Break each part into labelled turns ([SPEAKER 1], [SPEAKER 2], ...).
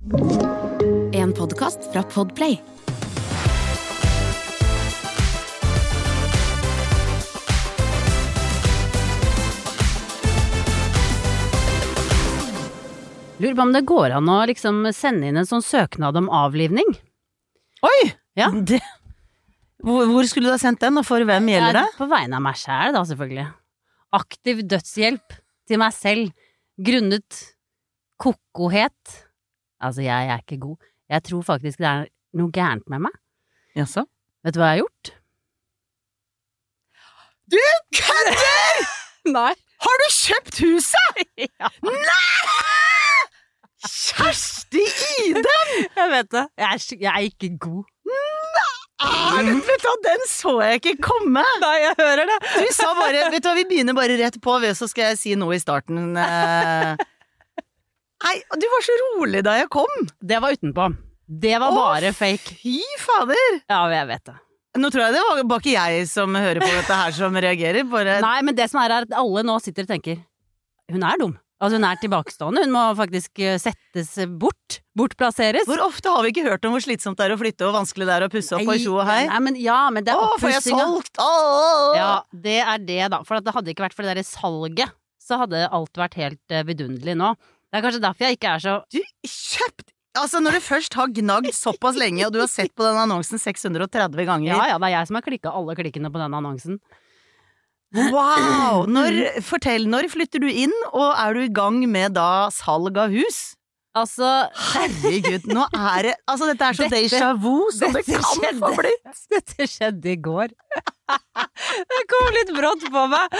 [SPEAKER 1] En podcast fra Podplay.
[SPEAKER 2] Lurer på om det går an å liksom sende inn en sånn søknad om avlivning.
[SPEAKER 3] Oi!
[SPEAKER 2] Ja.
[SPEAKER 3] Hvor skulle du ha sendt den, og for hvem gjelder det?
[SPEAKER 2] På vegne av meg selv da, selvfølgelig. Aktiv dødshjelp til meg selv, grunnet kokohet. Altså, jeg er ikke god. Jeg tror faktisk det er noe gærent med meg.
[SPEAKER 3] Jaså?
[SPEAKER 2] Vet du hva jeg har gjort?
[SPEAKER 3] Du kødder!
[SPEAKER 2] Nei.
[SPEAKER 3] Har du kjøpt huset?
[SPEAKER 2] Ja.
[SPEAKER 3] Nei! Kjersti Iden!
[SPEAKER 2] Jeg vet det. Jeg er ikke god.
[SPEAKER 3] Vet du hva, den så jeg ikke komme.
[SPEAKER 2] Nei, jeg hører det.
[SPEAKER 3] Du sa bare, vet du hva, vi begynner bare rett på, så skal jeg si noe i starten. Nei, du var så rolig da jeg kom.
[SPEAKER 2] Det var utenpå. Det var bare fake.
[SPEAKER 3] Fy fader.
[SPEAKER 2] Ja, jeg vet det.
[SPEAKER 3] Nå tror jeg det var bare ikke jeg som hører på dette her som reagerer. Bare...
[SPEAKER 2] Nei, men det som er at alle nå sitter og tenker, hun er dum. Altså, hun er tilbakestående. Hun må faktisk settes bort. Bortplasseres.
[SPEAKER 3] Hvor ofte har vi ikke hørt om hvor slitsomt det er å flytte, og vanskelig det er å pusse opp og tjo og hei?
[SPEAKER 2] Nei, men det er
[SPEAKER 3] får jeg
[SPEAKER 2] oppussinga.
[SPEAKER 3] solgt?
[SPEAKER 2] Ja, det er det da. For at det hadde ikke vært for det der salget, så hadde alt vært helt vidunderlig nå. Det er kanskje derfor jeg ikke er så...
[SPEAKER 3] Du kjøpt... Altså, når du først har gnagd såpass lenge, og du har sett på den annonsen 630 ganger.
[SPEAKER 2] Ja, det er jeg som har klikket alle klikkene på denne annonsen.
[SPEAKER 3] Wow! Fortell, når flytter du inn, og er du i gang med da salg av hus?
[SPEAKER 2] Altså...
[SPEAKER 3] Herregud, nå er det... Altså, dette er så déjà vu, så det kan få blitt.
[SPEAKER 2] Dette skjedde i går. Det kom litt brått på meg.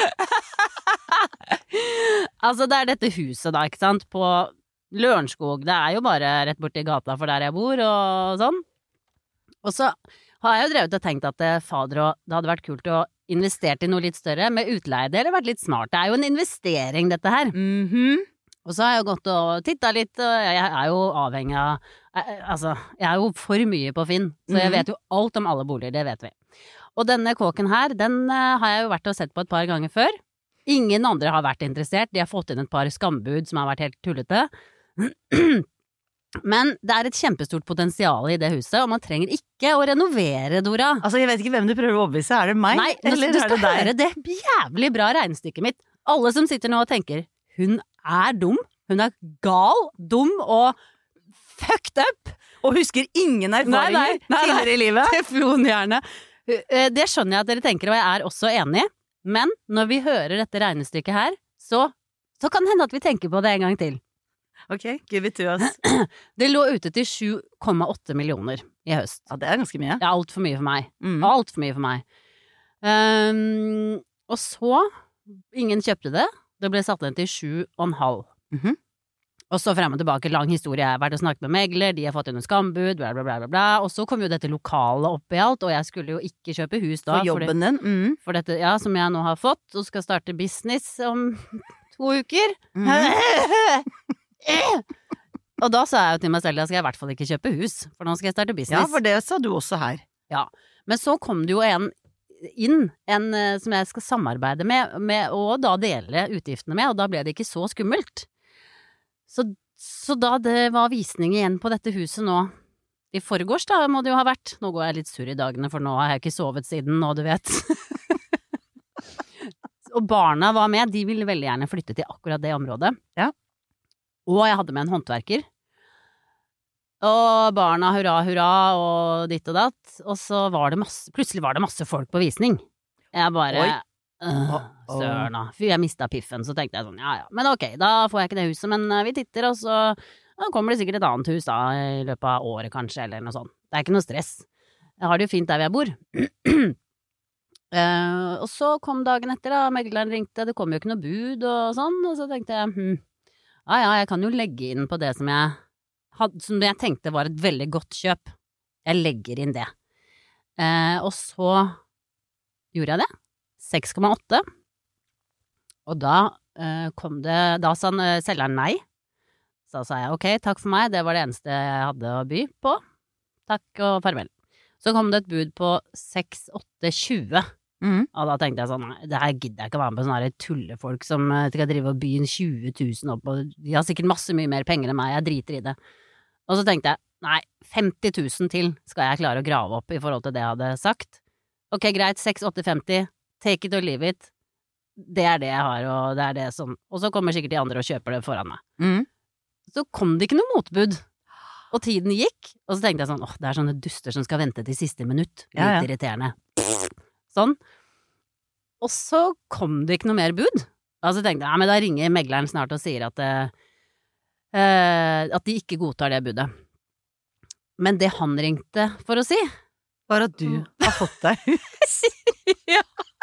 [SPEAKER 2] Altså, det er dette huset da, ikke sant? På Lørenskog. Det er jo bare rett borti gata for der jeg bor, og sånn. Og så har jeg jo drevet og tenkt at fader, og det hadde vært kult å investert i noe litt større med utleie. Det hadde vært litt smart. Det er jo en investering, dette her. Og så har jeg jo gått og tittet litt, og jeg er jo avhengig av... Altså, jeg er jo for mye på Finn, så jeg vet jo alt om alle boliger, det vet vi. Og denne kåken her, den har jeg jo vært og sett på et par ganger før. Ingen andre har vært interessert. De har fått inn et par skambud som har vært helt tullete. Men det er et kjempestort potensial i det huset, og man trenger ikke å renovere, Dora.
[SPEAKER 3] Altså, jeg vet ikke hvem du prøver å overbevise. Er det meg?
[SPEAKER 2] Nei,
[SPEAKER 3] eller
[SPEAKER 2] du
[SPEAKER 3] er det
[SPEAKER 2] skal høre det jævlig bra regnestykket mitt. Alle som sitter nå og tenker, hun er dum, hun er gal, dum og fucked up.
[SPEAKER 3] Og husker ingen erfaringer tidligere i livet.
[SPEAKER 2] Teflonhjerne. Det skjønner jeg at dere tenker, og jeg er også enig. Men når vi hører dette regnestykket her, så kan det hende at vi tenker på det en gang til.
[SPEAKER 3] Ok, give it to us.
[SPEAKER 2] Det lå ute til 7,8 millioner i høst.
[SPEAKER 3] Ja, det er ganske mye.
[SPEAKER 2] Det er alt for mye for meg. Alt for mye for meg. Og så, ingen kjøpte det. Det ble satt ned til 7,5. Og så frem og tilbake, lang historie. Jeg har vært og snakket med megler, de har fått under skambud, bla bla bla bla bla. Og så kom jo dette lokale opp i alt, og jeg skulle jo ikke kjøpe hus da.
[SPEAKER 3] For jobben din?
[SPEAKER 2] For dette, ja, som jeg nå har fått, og skal starte business om 2 uker. Og da sa jeg jo til meg selv, da skal jeg i hvert fall ikke kjøpe hus, for nå skal jeg starte business.
[SPEAKER 3] Ja, for det sa du også her.
[SPEAKER 2] Ja, men så kom det jo en som jeg skal samarbeide med og da dele utgiftene med, og da ble det ikke så skummelt. Så da det var visning igjen på dette huset nå, i forgårs da må det jo ha vært, nå går jeg litt sur i dagene, for nå har jeg ikke sovet siden nå, du vet. Og barna var med, de ville veldig gjerne flytte til akkurat det området.
[SPEAKER 3] Ja.
[SPEAKER 2] Og jeg hadde med en håndverker. Og barna hurra, hurra, og ditt og datt. Og så var det plutselig var det masse folk på visning. Jeg bare, søren da. Jeg mistet piffen, så tenkte jeg sånn, ja. Men ok, da får jeg ikke det huset, men vi titter, og så kommer det sikkert et annet hus da, i løpet av året kanskje, eller noe sånt. Det er ikke noe stress. Jeg har det jo fint der hvor jeg bor. Og så kom dagen etter da, megleren ringte, det kom jo ikke noe bud og sånn, og så tenkte jeg, ja, jeg kan jo legge inn på det som jeg tenkte var et veldig godt kjøp. Jeg legger inn det. Og så gjorde jeg det. 6,8. Og da sa selgeren nei. Så sa jeg, ok, takk for meg, det var det eneste jeg hadde å by på. Takk og farvel. Så kom det et bud på 6,820. Og da tenkte jeg sånn, det her gidder jeg ikke å være med på sånne tullefolk som skal drive og by inn 20 000 opp, og de har sikkert mye mer penger enn meg, jeg driter i det. Og så tenkte jeg, nei, 50 000 til skal jeg klare å grave opp i forhold til det jeg hadde sagt. Ok, greit, 6,850, take it or leave it. Det er det jeg har, og det er det som... Og så kommer sikkert de andre og kjøper det foran meg. Så kom det ikke noe motbud. Og tiden gikk, og så tenkte jeg sånn, det er sånne duster som skal vente til siste minutt. Litt irriterende. Sånn. Og så kom det ikke noe mer bud. Og så tenkte jeg, men da ringer megleren snart og sier at de ikke godtar det budet. Men det han ringte for å si,
[SPEAKER 3] var at du har fått deg hus.
[SPEAKER 2] Ja.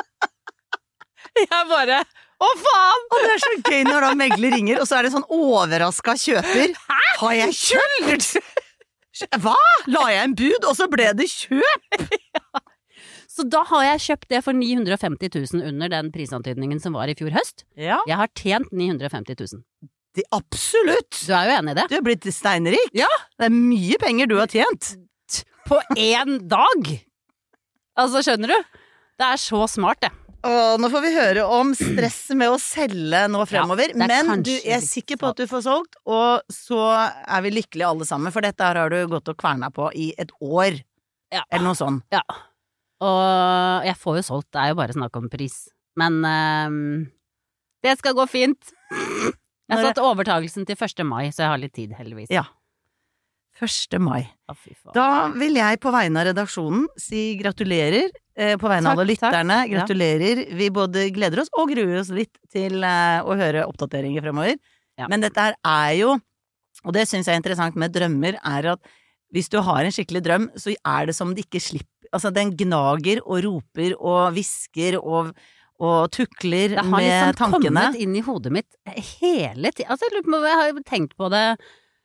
[SPEAKER 2] Jeg bare, faen!
[SPEAKER 3] Og det er så gøy når da megler ringer, og så er det sånn overrasket kjøper. Hæ? Har jeg kjøpt? Hva? La jeg en bud, og så ble det kjøp?
[SPEAKER 2] Ja. Så da har jeg kjøpt det for 950 000 under den prisantydningen som var i fjor høst. Ja. Jeg har tjent 950 000.
[SPEAKER 3] Det, absolutt!
[SPEAKER 2] Du er jo enig i det?
[SPEAKER 3] Du er blitt steinrik.
[SPEAKER 2] Ja.
[SPEAKER 3] Det er mye penger du har tjent.
[SPEAKER 2] På én dag! Altså, skjønner du? Det er så smart, det.
[SPEAKER 3] Og nå får vi høre om stresset med å selge nå fremover. Ja, men du er sikker på at du får solgt, og så er vi lykkelige alle sammen, for dette her har du gått og kverna på i et år. Ja. Eller noe sånt.
[SPEAKER 2] Ja. Og jeg får jo solgt, det er jo bare snakk om pris. Men det skal gå fint. Jeg har satt overtagelsen til 1. mai, så jeg har litt tid, heldigvis.
[SPEAKER 3] Ja. 1. mai. Da vil jeg på vegne av redaksjonen si gratulerer. På vegne av alle lytterne, gratulerer. Ja. Vi både gleder oss og gruer oss litt til å høre oppdateringer fremover. Ja. Men dette her er jo, og det synes jeg er interessant med drømmer, er at hvis du har en skikkelig drøm, så er det som det ikke slipper. Altså, den gnager og roper og hvisker og tukler med tankene. Det har liksom kommet inn i hodet mitt hele tiden. Altså, jeg har tenkt på det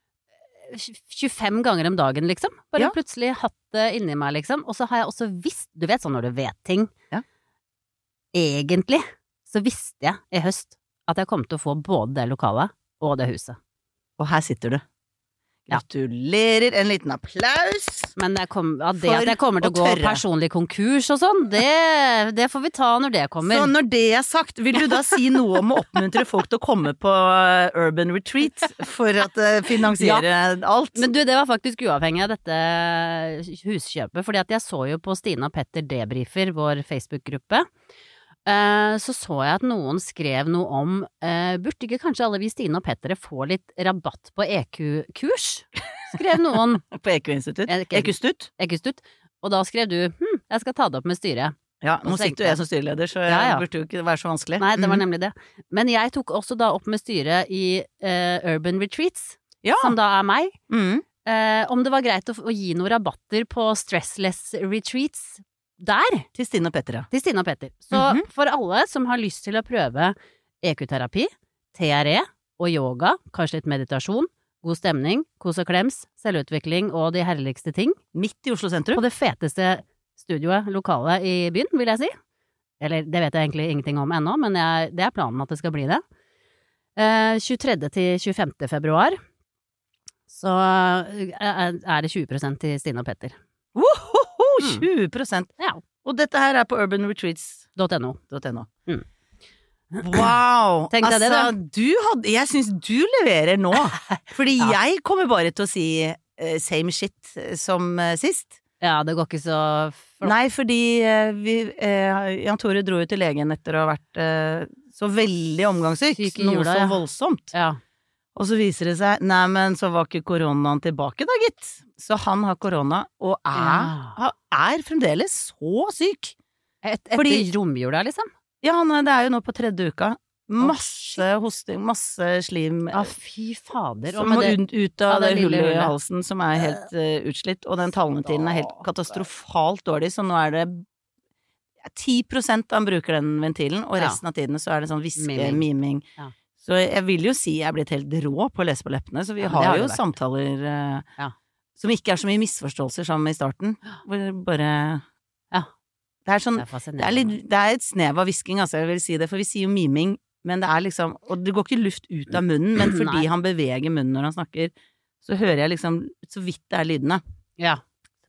[SPEAKER 3] 25 ganger om dagen, liksom. Bare plutselig hatt det inni meg, liksom. Og så har jeg også visst, du vet sånn når du vet ting. Ja. Egentlig så visste jeg i høst at jeg kom til å få både det lokalet og det huset. Og her sitter du. Gratulerer, en liten applaus. Men at jeg kommer til å gå personlig konkurs og sånn, det får vi ta når det kommer. Så når det er sagt, vil du da si noe om å oppmuntre folk til å komme på Urban Retreat for at finansiere alt? Men du, det var faktisk uavhengig av dette huskjøpet, fordi at jeg så jo på Stine og Petter debrifer, vår Facebook-gruppe. Så jeg at noen skrev noe om burde ikke kanskje alle vi Stine og Petter få litt rabatt på EQ-kurs? Skrev noen. På EQ-institutt? EQ-stutt. Og da skrev du, jeg skal ta det opp med styret. Ja, nå sitter jo jeg som styreleder, så jeg burde jo ikke være så vanskelig. Nei, det var nemlig det. Men jeg tok også da opp med styret i Urban Retreats, som da er meg. Om det var greit å gi noen rabatter på Stressless Retreats der. Til Stine og Petter, ja. Til Stine og Petter. Så for alle som har lyst til å prøve EQ-terapi, TRE og yoga, kanskje litt meditasjon, god stemning, kos og klems, selvutvikling og de herligste ting. Midt i Oslo sentrum. På det feteste studioet, lokalet i byen, vil jeg si. Eller, det vet jeg egentlig ingenting om ennå, men det er planen at det skal bli det. 23. til 25. februar så er det 20% til Stine og Petter. 20%! Ja. Og dette her er på urbanretreats.no. Wow! Tenk deg det, da. Jeg synes du leverer nå. Fordi jeg kommer bare til å si same shit som sist. Ja, det går ikke så Nei, fordi Jan Tore dro jo til legen etter å ha vært så veldig omgangssyk. Noe så voldsomt. Ja. Og så viser det seg, nei, men så var ikke koronaen tilbake da, gitt. Så han har korona, og er fremdeles så syk. Etter romjula, liksom? Ja, det er jo nå på 3. uka. Masse hosting, masse slim. Ja, fy fader. Som må ut av det hullet i halsen, som er helt utslitt. Og den talenetiden er helt katastrofalt dårlig, så nå er det 10% han bruker den ventilen, og resten av tiden så er det sånn miming. Ja. Så jeg vil jo si jeg er blitt helt rå på å lese på leppene, så vi har jo samtaler som ikke er så mye misforståelser sammen i starten, hvor bare det er sånn, det er et snev av visking, altså, jeg vil si det, for vi sier jo miming, men det er liksom, og det går ikke luft ut av munnen, men fordi han beveger munnen når han snakker, så hører jeg liksom så vidt det er lydene. Ja.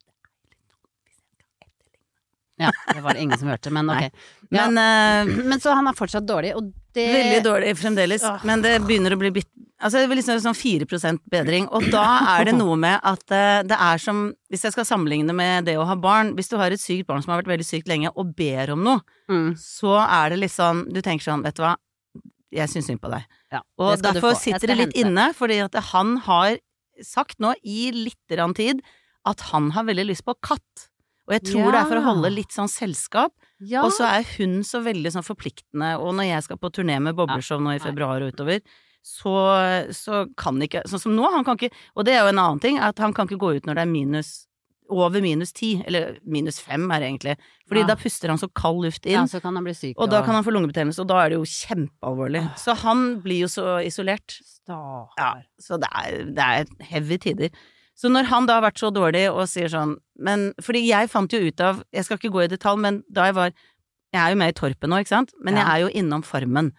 [SPEAKER 3] Ja, det var det ingen som hørte, men ok. Men så han er fortsatt dårlig, og det... Veldig dårlig fremdeles, men det begynner å bli
[SPEAKER 4] altså det vil liksom sånn 4% bedring, og da det noe med at det som, hvis jeg skal sammenligne med det å ha barn, hvis du har et sykt barn som har vært veldig sykt lenge og ber om noe, så det litt sånn, du tenker sånn, vet du hva, jeg synes synd på deg.
[SPEAKER 3] Ja,
[SPEAKER 4] og derfor sitter det litt inne, fordi at han har sagt nå i litt grann tid at han har veldig lyst på katt. Og jeg tror det for å holde litt sånn selskap, og så hun så veldig sånn forpliktende, og når jeg skal på turné med Bobleshow nå i februar og utover, så kan ikke, sånn som nå, han kan ikke, og det jo en annen ting, at han kan ikke gå ut når det over -10, eller -5 egentlig, fordi da puster han så kald luft inn,
[SPEAKER 3] så kan han bli syk,
[SPEAKER 4] og da kan han få lungebetennelse, og da det jo kjempealvorlig. Så han blir jo så isolert. Ja, så det heavy tider. Så når han da har vært så dårlig og sier sånn, men, fordi jeg fant jo ut av, jeg skal ikke gå i detalj, men da jeg jo med i Torpen nå, ikke sant? Men jeg jo innom Farmen.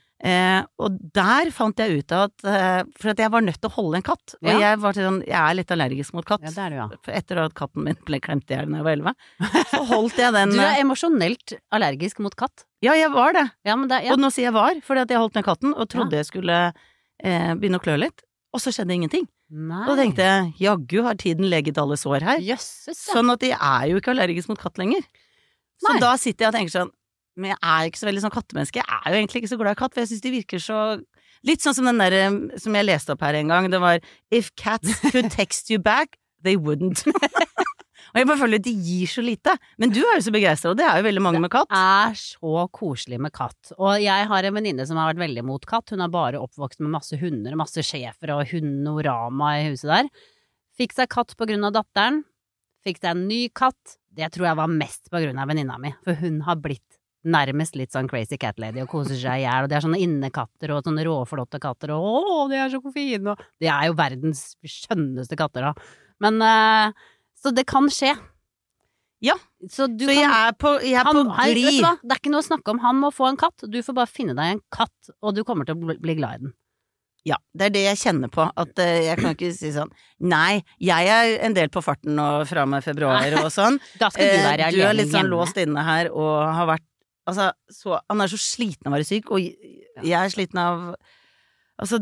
[SPEAKER 4] Og der fant jeg ut av at, for at jeg var nødt til å holde en katt, og jeg var sånn, jeg litt allergisk mot katt.
[SPEAKER 3] Ja, det du, ja.
[SPEAKER 4] For etter at katten min ble klemt i hjel da jeg var 11, så holdt jeg den.
[SPEAKER 3] Du emosjonelt allergisk mot katt?
[SPEAKER 4] Ja, jeg var det.
[SPEAKER 3] Ja, men det
[SPEAKER 4] og nå sier jeg var, fordi at jeg holdt den katten, og trodde jeg skulle begynne å klø litt, og så skjedde ingenting.
[SPEAKER 3] Nei.
[SPEAKER 4] Og da tenkte jeg, jaggu har tiden leget alle sår her.
[SPEAKER 3] Jøsses, ja.
[SPEAKER 4] Sånn at jeg jo ikke allergisk mot katt lenger. Så da sitter jeg og tenker sånn, men jeg ikke så veldig sånn kattemenneske. Jeg jo egentlig ikke så glad i katt, for jeg synes de virker så litt sånn som den der som jeg leste opp her en gang. Det var If cats could text you back, they wouldn't. Og jeg bare føler at de gir så lite. Men du jo så begeistret, og det jo veldig mange med katt.
[SPEAKER 3] Det så koselig med katt. Og jeg har en venninne som har vært veldig mot katt. Hun har bare oppvokst med masse hunder, masse schæfer og hundeorama i huset der. Fikk seg katt på grunn av datteren. Fikk seg en ny katt. Det tror jeg var mest på grunn av venninna mi, for hun har blitt nærmest litt sånn crazy cat lady og koser seg i hjel, og det sånne innekatter og sånne råflotte katter, og de så fine, og de jo verdens skjønneste katter da. Men, så det kan skje.
[SPEAKER 4] Ja,
[SPEAKER 3] så
[SPEAKER 4] jeg på glid.
[SPEAKER 3] Vet du hva, det ikke noe å snakke om, han må få en katt, du får bare finne deg en katt, og du kommer til å bli glad i den.
[SPEAKER 4] Ja, det det jeg kjenner på, at jeg kan ikke si sånn, nei, jeg en del på farten nå fra med februar og sånn.
[SPEAKER 3] Da skal du være alene
[SPEAKER 4] litt sånn
[SPEAKER 3] hjemme.
[SPEAKER 4] låst inne her, og har vært, altså, han så sliten av å være syk, og jeg sliten av, altså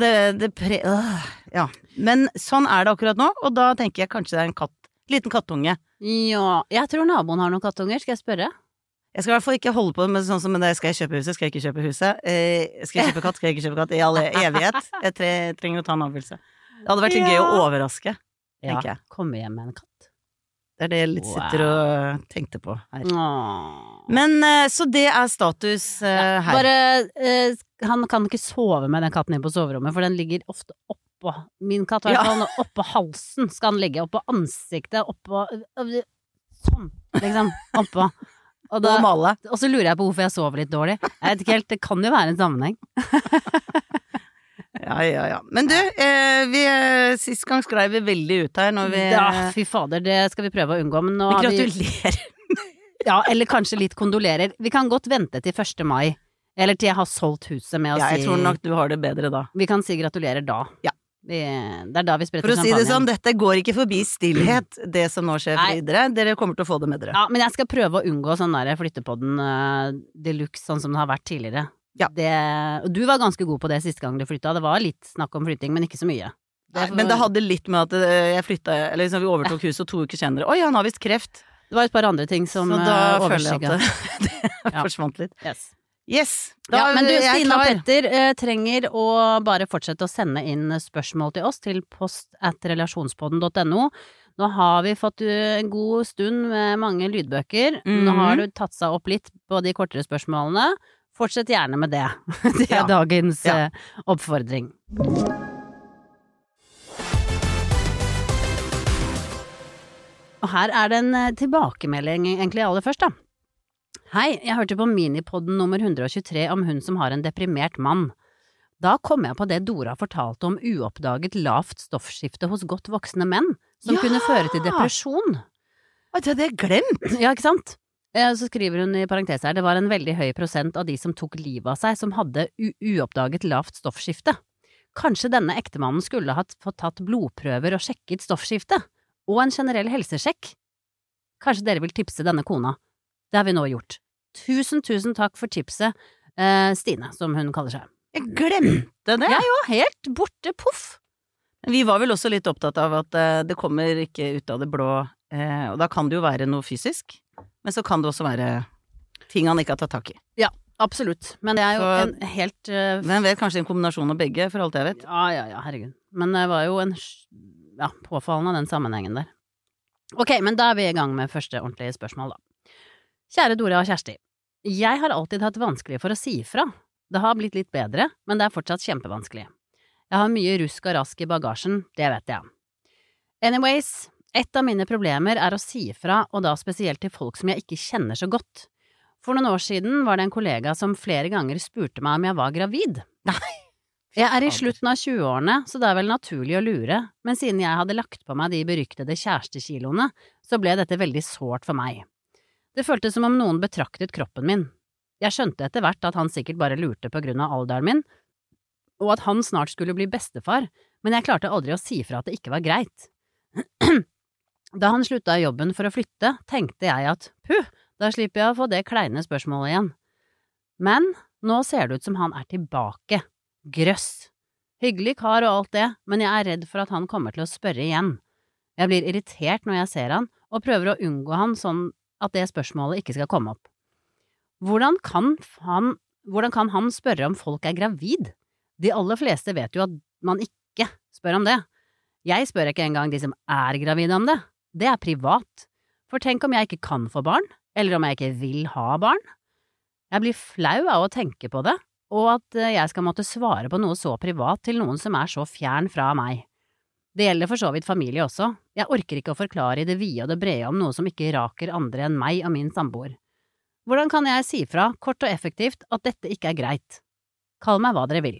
[SPEAKER 4] ja. Men sånn det akkurat nå, og da tenker jeg kanskje det en liten kattunge.
[SPEAKER 3] Ja, jeg tror naboen har noen kattunger, skal jeg spørre?
[SPEAKER 4] Jeg skal i hvert fall ikke holde på med sånn som med det, skal jeg kjøpe huset, skal jeg ikke kjøpe huset, skal jeg kjøpe katt, skal jeg ikke kjøpe katt, i all evighet. Jeg trenger å ta en avgjørelse. Det hadde vært litt gøy å overraske, tenker jeg.
[SPEAKER 3] Komme hjem med en katt.
[SPEAKER 4] Det det jeg litt sitter og tenkte på her. Men så det status her.
[SPEAKER 3] Bare, han kan ikke sove med den katten inn på soverommet, for den ligger ofte oppå. Min katt har oppå halsen skal den ligge, oppå ansiktet, oppå sånn, liksom, oppå. Og så lurer jeg på hvorfor jeg sover litt dårlig. Jeg vet ikke helt, det kan jo være en sammenheng.
[SPEAKER 4] Ja. Men du, sist gang skrev vi veldig ut her når vi...
[SPEAKER 3] Ja, fy fader, det skal vi prøve å unngå, men nå
[SPEAKER 4] vi
[SPEAKER 3] har vi...
[SPEAKER 4] gratulerer.
[SPEAKER 3] Ja, eller kanskje litt kondolerer. Vi kan godt vente til 1. mai, eller til jeg har solgt huset med å si... Ja,
[SPEAKER 4] jeg tror nok du har det bedre da.
[SPEAKER 3] Vi kan si gratulerer da.
[SPEAKER 4] Ja.
[SPEAKER 3] Det da vi spretter
[SPEAKER 4] champagne. For å si det sånn, dette går ikke forbi stillhet, det som nå skjer videre. Dere kommer til å få det med dere.
[SPEAKER 3] Ja, men jeg skal prøve å unngå sånn der flyttepodden deluxe, sånn som det har vært tidligere.
[SPEAKER 4] Ja.
[SPEAKER 3] Og du var ganske god på det siste gang du flytta. Det var litt snakk om flytting, men ikke så mye.
[SPEAKER 4] Men det hadde litt med at jeg flytta, eller liksom vi overtok huset, og 2 uker senere. Oi, han har visst kreft.
[SPEAKER 3] Det var et par andre ting som
[SPEAKER 4] så da føler jeg at det forsvant litt. Yes, da
[SPEAKER 3] men du, Stina og
[SPEAKER 4] klar.
[SPEAKER 3] Petter trenger å bare fortsette å sende inn spørsmål til oss til post@relasjonspodden.no. Nå har vi fått en god stund med mange lydbøker. Nå har du tatt seg opp litt på de kortere spørsmålene. Fortsett gjerne med det. Det dagens oppfordring. Og her det en tilbakemelding egentlig aller først da. Hei, jeg hørte på minipodden nummer 123 om hun som har en deprimert mann. Da kom jeg på det Dora fortalte om uoppdaget lavt stoffskifte hos godt voksne menn, som kunne føre til depresjon.
[SPEAKER 4] Det hadde jeg glemt!
[SPEAKER 3] Ja, ikke sant? Så skriver hun i parentes her, det var en veldig høy prosent av de som tok livet av seg som hadde uoppdaget lavt stoffskifte. Kanskje denne ektemannen skulle ha fått tatt blodprøver og sjekket stoffskifte, og en generell helsesjekk. Kanskje dere vil tipse denne kona. Det har vi nå gjort. Tusen takk for tipset, Stine, som hun kaller seg.
[SPEAKER 4] Jeg glemte det.
[SPEAKER 3] Jeg òg, helt borte, poff.
[SPEAKER 4] Vi var vel også litt opptatt av at det kommer ikke ut av det blå, og da kan det jo være noe fysisk, men så kan det også være ting han ikke har tatt tak i.
[SPEAKER 3] Ja, absolutt. Men det er jo en helt
[SPEAKER 4] Men vet kanskje en kombinasjon av begge, for alt jeg vet.
[SPEAKER 3] Ja, herregud. Men det var jo en påfallende den sammenhengen der. Ok, men da er vi i gang med første ordentlige spørsmål, da. Kjære Dora og Kjersti. Jeg har alltid hatt vanskelig for å si ifra. Det har blitt litt bedre, men det er fortsatt kjempevanskelig. Jeg har mye rusk og rask i bagasjen, det vet jeg. Anyways, et av mine problemer er å si ifra, og da spesielt til folk som jeg ikke kjenner så godt. For noen år siden var det en kollega som flere ganger spurte meg om jeg var gravid.
[SPEAKER 4] Nei.
[SPEAKER 3] Jeg er i slutten av 20-årene, så det er vel naturlig å lure, men siden jeg hadde lagt på meg de beryktede kjærestekiloene, så ble dette veldig sårt for meg. Det føltes som om noen betraktet kroppen min. Jeg skjønte etter hvert at han sikkert bare lurte på grunn av alderen min, og at han snart skulle bli bestefar, men jeg klarte aldri å si fra at det ikke var greit. Da han slutta i jobben for å flytte, tenkte jeg at da slipper jeg å få det kleine spørsmålet igjen. Men nå ser det ut som han er tilbake. Grøss. Hyggelig kar og alt det, men jeg er redd for at han kommer til å spørre igjen. Jeg blir irritert når jeg ser han, og prøver å unngå han sånn at det spørsmålet ikke skal komme opp. Hvordan kan han spørre om folk er gravid? De aller fleste vet jo at man ikke spør om det. Jeg spør ikke engang de som er gravide om det. Det er privat. For tenk om jeg ikke kan få barn, eller om jeg ikke vil ha barn. Jeg blir flau av å tenke på det, og at jeg skal måtte svare på noe så privat til noen som er så fjern fra meg. Det gjelder for så vidt familie også. Jeg orker ikke å forklare i det vide og det brede om noe som ikke raker andre enn meg og min samboer. Hvordan kan jeg si fra, kort og effektivt, at dette ikke er greit? Kall meg hva dere vil.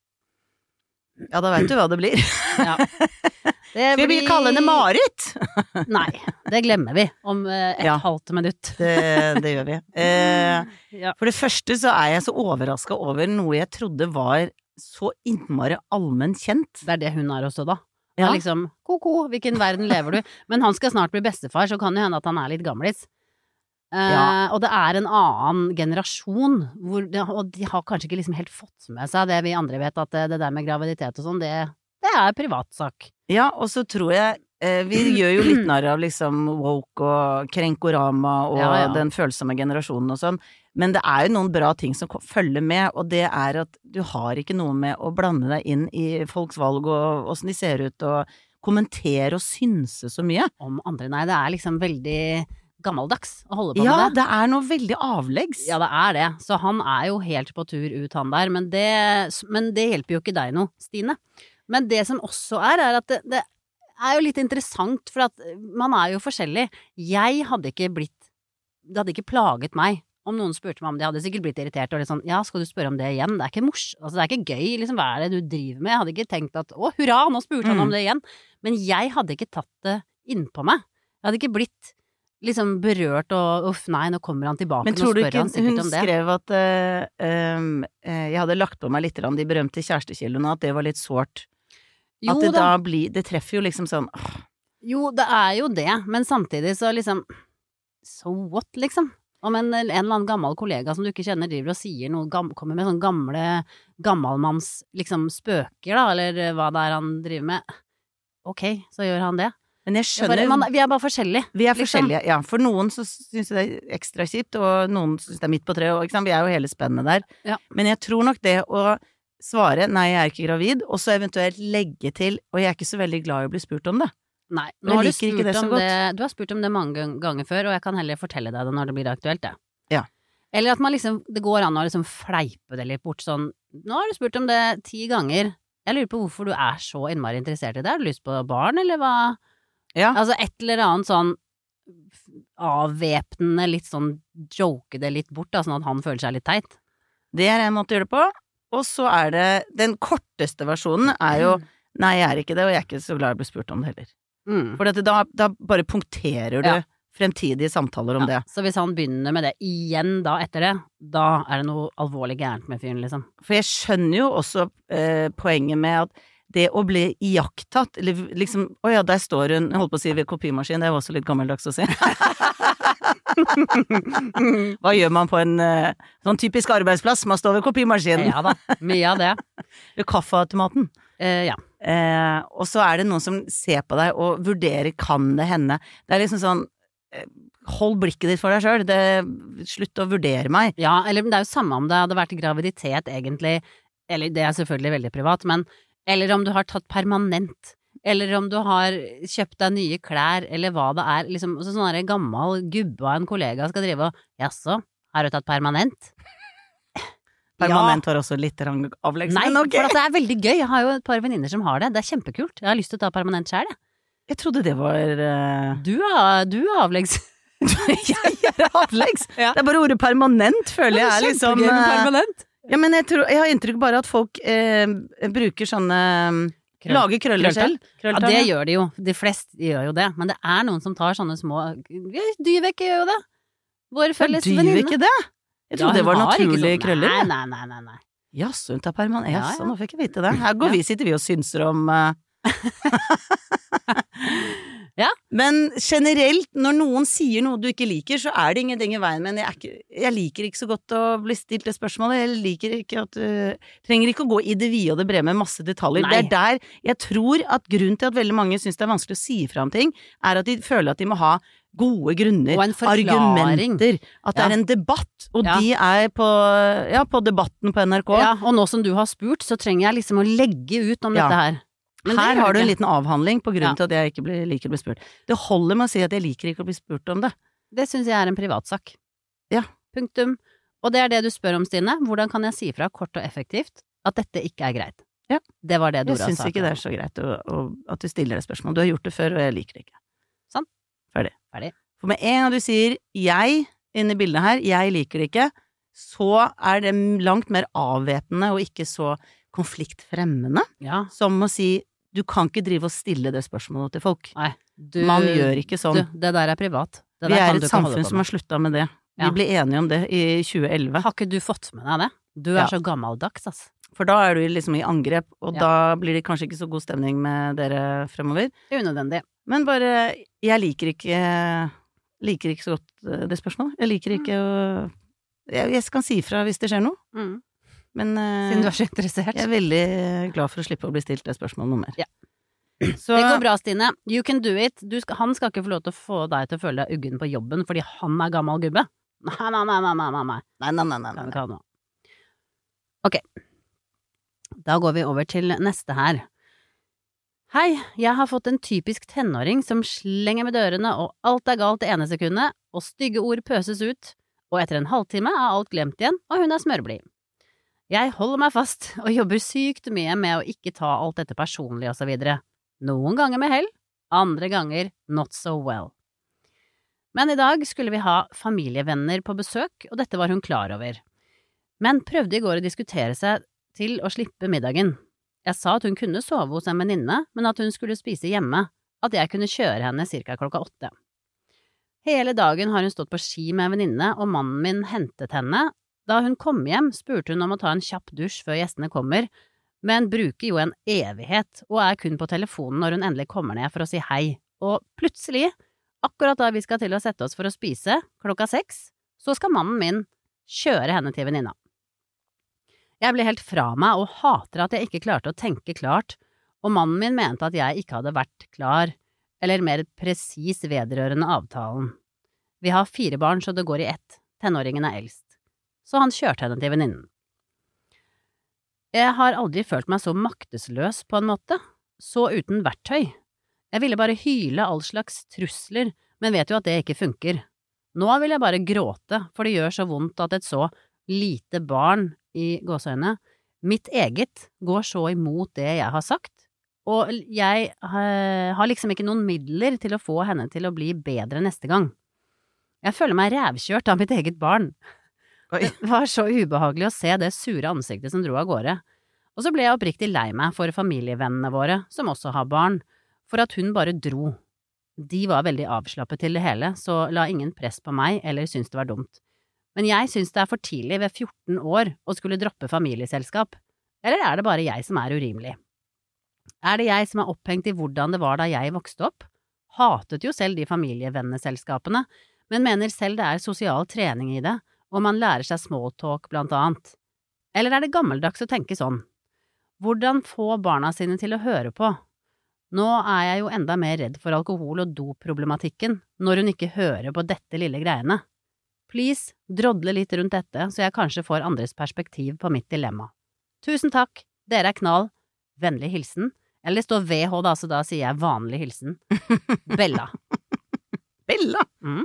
[SPEAKER 4] Ja, da vet du hva det blir.
[SPEAKER 3] Ja.
[SPEAKER 4] Skal vi kalle henne Marit?
[SPEAKER 3] Nei, det glemmer vi om et halvt minutt.
[SPEAKER 4] Det gjør vi. For det første så er jeg så overrasket over noe jeg trodde var så innmari allmenn kjent.
[SPEAKER 3] Det er det hun er også da. Ja. Liksom, ko-ko, hvilken verden lever du? Men han skal snart bli bestefar, så kan det hende at han er litt gamlis. Og det er en annen generasjon, og de har kanskje ikke liksom helt fått med seg det vi andre vet, at det der med graviditet og sånn, det er privatsak. Ja,
[SPEAKER 4] og så tror jeg vi gjør jo litt narr av liksom woke og krenkorama og den følsomme generasjonen og sånn, men det er jo noen bra ting som følger med, og det er at du har ikke noe med å blande deg inn i folks valg og hvordan de ser ut, og kommentere og synse så mye.
[SPEAKER 3] Om andre, nei, det er liksom veldig gammeldags å holde på med det.
[SPEAKER 4] Ja, det er noe veldig avleggs.
[SPEAKER 3] Ja, det er det. Så han er jo helt på tur ut, han der. Men det hjelper jo ikke deg noe, Stine. Men det som også er at det er jo litt interessant, for at man er jo forskjellig. Det hadde ikke plaget meg om noen spurte meg om det. Jeg hadde sikkert blitt irritert og litt sånn, ja, skal du spørre om det igjen? Det er ikke altså det er ikke gøy, liksom, hva er det du driver med? Jeg hadde ikke tenkt at, å, hurra, nå spurte han om det igjen. Men jeg hadde ikke tatt det innpå meg. Jeg hadde ikke blitt liksom berørt og uff, nei, nå kommer han tilbake.
[SPEAKER 4] Men tror du ikke hun skrev at jeg hadde lagt på meg litt av de berømte kjærestekiloene, at det var litt sårt?
[SPEAKER 3] Jo,
[SPEAKER 4] at det treffer jo liksom sånn
[SPEAKER 3] Jo, det er jo det, men samtidig så liksom so what, liksom? Om en eller annen gammel kollega som du ikke kjenner driver og sier noe, kommer med sånn gammelmanns liksom spøker da, eller hva det er han driver med. Ok, så gjør han det.
[SPEAKER 4] Men jeg skjønner
[SPEAKER 3] vi er bare forskjellige.
[SPEAKER 4] Vi er forskjellige, ja. For noen så synes det er ekstra kjipt, og noen synes det er midt på treet, og ikke sant? Vi er jo hele spennet der. Ja. Men jeg tror nok det å svare nei, jeg er ikke gravid, og så eventuelt legge til, og jeg er ikke så veldig glad i å bli spurt om det.
[SPEAKER 3] Nei, nå har du har spurt om det mange ganger før, og jeg kan heller fortelle deg det når det blir aktuelt, det.
[SPEAKER 4] Ja.
[SPEAKER 3] Eller at man liksom, det går an å liksom fleipe det litt bort sånn, nå har du spurt om det 10 ganger, jeg lurer på hvorfor du er så innmari interessert i det, har du lyst på barn, eller hva? Ja. Altså et eller annet sånn avvæpnende, litt sånn joke det litt bort, da, sånn at han føler seg litt teit.
[SPEAKER 4] Det er en måte å gjøre det på, og så er det, den korteste versjonen er jo, nei, jeg er ikke det, og jeg er ikke så glad i å bli spurt om det heller. For da bare punkterer du fremtidige samtaler om det.
[SPEAKER 3] Så hvis han begynner med det igjen da etter det, da er det noe alvorlig gærent med fyren, liksom.
[SPEAKER 4] For jeg skjønner jo også poenget med at det å bli iakttatt, eller liksom, der står hun, jeg holdt på å si ved kopimaskin, det var også litt gammeldags å si. Hva gjør man på en sånn typisk arbeidsplass? Man står ved kopimaskinen.
[SPEAKER 2] Ja da, mye av det.
[SPEAKER 4] Ved kaffeautomaten.
[SPEAKER 2] Ja.
[SPEAKER 4] Og så er det noen som ser på deg og vurderer, kan det hende? Det er liksom sånn, hold blikket ditt for deg selv, slutt å vurdere meg.
[SPEAKER 2] Ja, eller det er jo samme om det hadde vært graviditet egentlig, eller det er selvfølgelig veldig privat, men eller om du har tatt permanent, eller om du har kjøpt deg nye klær, eller hva det er, liksom, sånn der gammel gubbe av en kollega skal drive og, jaså, har du tatt permanent?
[SPEAKER 4] Permanent var også litt avleggs.
[SPEAKER 2] Nei, okay. For det er veldig gøy, jeg har jo et par venninner som har det, det er kjempekult, jeg har lyst til å ta permanent selv, jeg.
[SPEAKER 4] Jeg trodde det var
[SPEAKER 2] Du er avleggs.
[SPEAKER 4] Jeg er avleggs. Ja. Det er bare ordet permanent, føler jeg er liksom
[SPEAKER 2] permanent.
[SPEAKER 4] Ja, men jeg har inntrykk bare at folk bruker sånne lager krøller selv.
[SPEAKER 2] Ja, det gjør de jo. De fleste gjør jo det. Men det er noen som tar sånne små Dyveke gjør jo det. Vår felles venninne.
[SPEAKER 4] Dyveke det? Jeg trodde det var naturlige krøller.
[SPEAKER 2] Nei.
[SPEAKER 4] Jaså, hun tar permanent. Jaså, nå fikk jeg vite det. Her sitter vi og synser om
[SPEAKER 2] Ja.
[SPEAKER 4] Men generelt, når noen sier noe du ikke liker, så er det ingenting i veien, men jeg liker ikke så godt å bli stilt det spørsmålet, jeg liker ikke at trenger ikke å gå i det vide og det brede med masse detaljer. Nei. Det er der jeg tror at grunnen til at veldig mange synes det er vanskelig å si fra om ting, er at de føler at de må ha gode grunner,
[SPEAKER 2] og en
[SPEAKER 4] argumenter, at det er en debatt, og de er på debatten på NRK.
[SPEAKER 2] Ja, og nå som du har spurt, så trenger jeg liksom å legge ut om dette her.
[SPEAKER 4] Men her har du en liten avhandling på grunn til at jeg ikke liker å bli spurt. Det holder med å si at jeg liker ikke å bli spurt om det.
[SPEAKER 2] Det synes jeg er en privatsak.
[SPEAKER 4] Ja.
[SPEAKER 2] Punktum. Og det er det du spør om, Stine. Hvordan kan jeg si fra kort og effektivt at dette ikke er greit?
[SPEAKER 4] Ja.
[SPEAKER 2] Det var det Dora sa.
[SPEAKER 4] Jeg synes ikke det er så greit at du stiller det spørsmål. Du har gjort det før, og jeg liker det ikke.
[SPEAKER 2] Sånn.
[SPEAKER 4] Ferdig.
[SPEAKER 2] For
[SPEAKER 4] med en gang du sier jeg inne i bildet her, jeg liker det ikke, så er det langt mer avvæpnende og ikke så konfliktfremmende som å si du kan ikke drive og stille det spørsmålet til folk.
[SPEAKER 2] Nei,
[SPEAKER 4] man gjør ikke sånn.
[SPEAKER 2] Det der er privat.
[SPEAKER 4] Vi er et samfunn som har sluttet med det. Vi ble enige om det i 2011.
[SPEAKER 2] Har ikke du fått med deg det? Du er så gammeldags, ass.
[SPEAKER 4] For da er du liksom i angrep, og da blir det kanskje ikke så god stemning med dere fremover.
[SPEAKER 2] Det er unødvendig.
[SPEAKER 4] Men bare, jeg liker ikke så godt det spørsmålet. Jeg liker ikke å jeg kan si fra hvis det skjer noe. Men
[SPEAKER 2] siden du er så interessert.
[SPEAKER 4] Jeg er veldig glad for å slippe å bli stilt det spørsmålet noe mer.
[SPEAKER 2] Ja. Så, det går bra, Stine. You can do it. Han skal ikke få lov til å få deg til å føle deg uggen på jobben fordi han er gammel gubbe. Nei. Ok. Da går vi over til neste her. Hei, jeg har fått en typisk tenåring som slenger med dørene, og alt er galt det ene sekundet, og stygge ord pøses ut, og etter en halvtime er alt glemt igjen, og hun er smørblid. Jeg holder meg fast og jobber sykt mye med å ikke ta alt dette personlig og så videre. Noen ganger med hell, andre ganger not so well. Men i dag skulle vi ha familievenner på besøk, og dette var hun klar over. Men prøvde i går å diskutere seg til å slippe middagen. Jeg sa at hun kunne sove hos en venninne, men at hun skulle spise hjemme, at jeg kunne kjøre henne ca. 8:00. Hele dagen har hun stått på ski med en venninne, og mannen min hentet henne. Da hun kom hjem, spurte hun om å ta en kjapp dusj før gjestene kommer, men bruker jo en evighet og er kun på telefonen når hun endelig kommer ned for å si hei. Og plutselig, akkurat da vi skal til å sette oss for å spise, 6:00, så skal mannen min kjøre henne til venninna. Jeg ble helt fra meg og hater at jeg ikke klarte å tenke klart, og mannen min mente at jeg ikke hadde vært klar, eller mer presis vedrørende avtalen. Vi har 4 barn, så det går i ett. Tenåringen er eldst. Så han kjørte henne til venninnen. Jeg har aldri følt meg så maktesløs på en måte, så uten verktøy. Jeg ville bare hyle all slags trusler, men vet jo at det ikke funker. Nå vil jeg bare gråte, for det gjør så vondt at et så lite barn i gåseøyne, mitt eget, går så imot det jeg har sagt, og jeg har liksom ikke noen midler til å få henne til å bli bedre neste gang. Jeg føler meg rævkjørt av mitt eget barn. Det var så ubehagelig å se det sure ansiktet som dro av gårde. Og så ble jeg oppriktig lei meg for familievennene våre, som også har barn, for at hun bare dro. De var veldig avslappet til det hele, så la ingen press på meg eller syntes det var dumt. Men jeg synes det er for tidlig ved 14 år å skulle droppe familieselskap, eller er det bare jeg som er urimelig? Er det jeg som er opphengt i hvordan det var da jeg vokste opp? Hatet jo selv de familievenneselskapene, men mener selv det sosial trening i det, og man lærer seg smalltalk blant annet. Eller det gammeldags å tenke sånn? Hvordan få barna sine til å høre på? Nå jeg jo enda mer redd for alkohol- og doproblematikken når hun ikke hører på dette lille greiene. Please, drodle litt rundt dette, så jeg kanskje får andres perspektiv på mitt dilemma. Tusen takk, dere knall. Vennlig hilsen. Eller det står VH da, så da sier jeg vanlig hilsen. Bella.
[SPEAKER 4] Bella?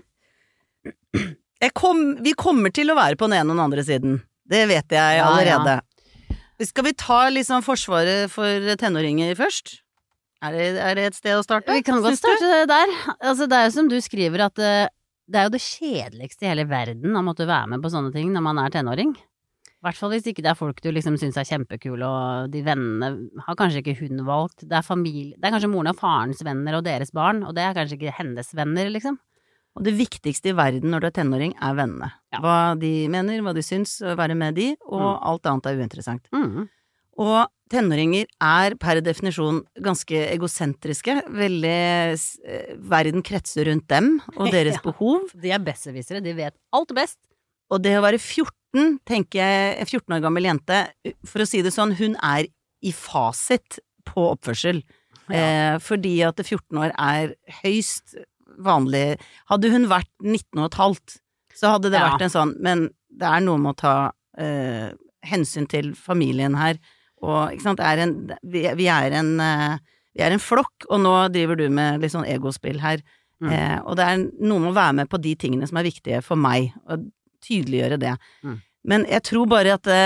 [SPEAKER 4] Vi kommer til å være på den ene og den andre siden. Det vet jeg allerede. Ja. Skal vi ta liksom forsvaret for tenåringer først? Er det et sted å starte?
[SPEAKER 2] Vi kan godt starte det der. Altså, det jo som du skriver at det jo det kjedeligste i hele verden å måtte være med på sånne ting når man tenåring. I hvert fall hvis ikke det folk du liksom synes kjempekul, og de vennene har kanskje ikke hun valgt. Det familie, det kanskje moren og farens venner og deres barn, og det kanskje ikke hennes venner, liksom.
[SPEAKER 4] Og det viktigste i verden når du tenåring venner. Ja. Hva de mener, hva de syns, å være med de, og alt annet uinteressant. Og tenåringer per definisjon ganske egosentriske. Veldig verden kretser rundt dem og deres behov.
[SPEAKER 2] De besserwissere, de vet alt best.
[SPEAKER 4] Og det å være 14, tenker jeg, 14 år gammel jente, for å si det sånn, hun i fasit på oppførsel. Ja. Fordi at 14 år høyst vanlig. Hadde hun vært 19 og et halvt, så hadde det vært en sånn, men det noe med å ta hensyn til familien her. Og, ikke sant, vi en flokk, og nå driver du med litt sånn egospill her. Og det noe med å være med på de tingene som viktige for meg, og tydeliggjøre det. Men jeg tror bare at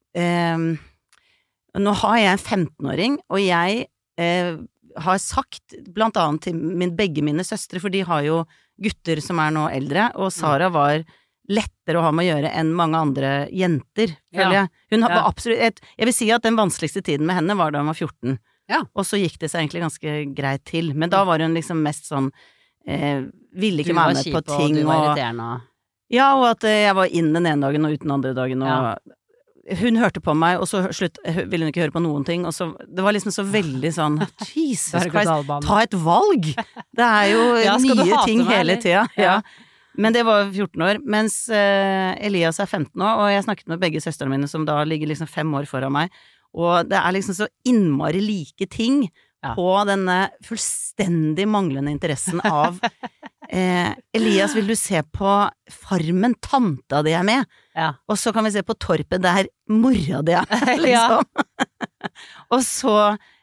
[SPEAKER 4] nå har jeg en 15-åring, og jeg har sagt blant annet til begge mine søstre, for de har jo gutter som nå eldre, og Sara var lettere å ha med å gjøre enn mange andre jenter, føler jeg. Hun var absolutt, jeg vil si at den vanskeligste tiden med henne var da hun var 14. Ja. Og så gikk det seg egentlig ganske greit til, men da var hun liksom mest sånn, ville ikke være med på ting.
[SPEAKER 2] Du var irriterende.
[SPEAKER 4] Ja, og at jeg var inn den ene dagen og uten den andre dagen, og hun hørte på meg, og så ville hun ikke høre på noen ting, og så, det var liksom så veldig sånn, Jesus Christ, ta et valg! Det jo nye ting hele tida. Ja. Men det var 14 år, mens Elias 15 år, og jeg snakket med begge søstrene mine, som da ligger liksom 5 år foran meg, og det liksom så innmari like ting på denne fullstendig manglende interessen av Elias, vil du se på Farmen, tanta di med? Ja. Og så kan vi se på Torpet der mora di liksom. Og så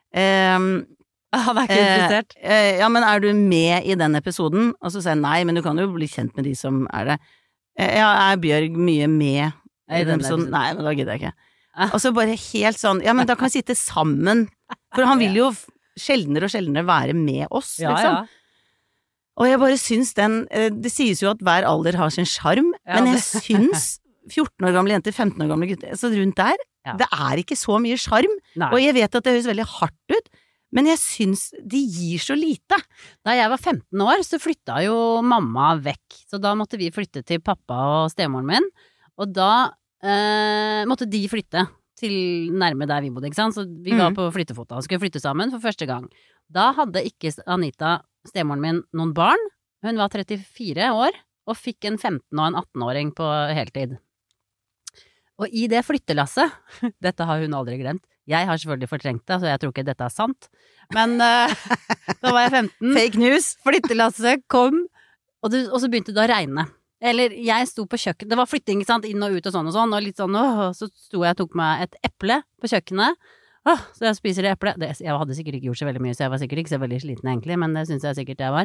[SPEAKER 2] han ikke interessert.
[SPEAKER 4] Ja, men du med i den episoden? Og så sier jeg nei, men du kan jo bli kjent med de som det. Ja, Bjørg mye med i den episoden? Nei, men da gidder jeg ikke. Og så bare helt sånn, ja, men da kan vi sitte sammen. For han vil jo sjeldnere og sjeldnere være med oss, liksom. Ja. Og jeg bare syns det sies jo at hver alder har sin charm, men jeg syns 14 år gamle jenter, 15 år gamle gutter, så rundt der, det ikke så mye charm, og jeg vet at det høres veldig hardt ut, men jeg syns de gir så lite.
[SPEAKER 2] Da jeg var 15 år, så flytta jo mamma vekk, så da måtte vi flytte til pappa og stemoren min, og da måtte de flytte til nærme der vi bodde, ikke sant? Så vi var på flyttefota og skulle flytte sammen for første gang. Da hadde ikke Anita, stemoren min, noen barn. Hun var 34 år og fikk en 15- og en 18-åring på heltid. Og i det flyttelasset, dette har hun aldri glemt, jeg har selvfølgelig fortrengt det, så jeg tror ikke dette sant, men da var jeg 15.
[SPEAKER 4] Fake news!
[SPEAKER 2] Flyttelasset kom, og så begynte det å regne. Eller jeg sto på kjøkken, det var flytting, sant, inn og ut og sånn, og litt sånn, så sto jeg og tok meg et eple på kjøkkenet, så jeg spiser det eplet. Jeg hadde sikkert ikke gjort så veldig mye, så jeg var sikkert ikke så veldig sliten egentlig, men det synes jeg sikkert jeg var.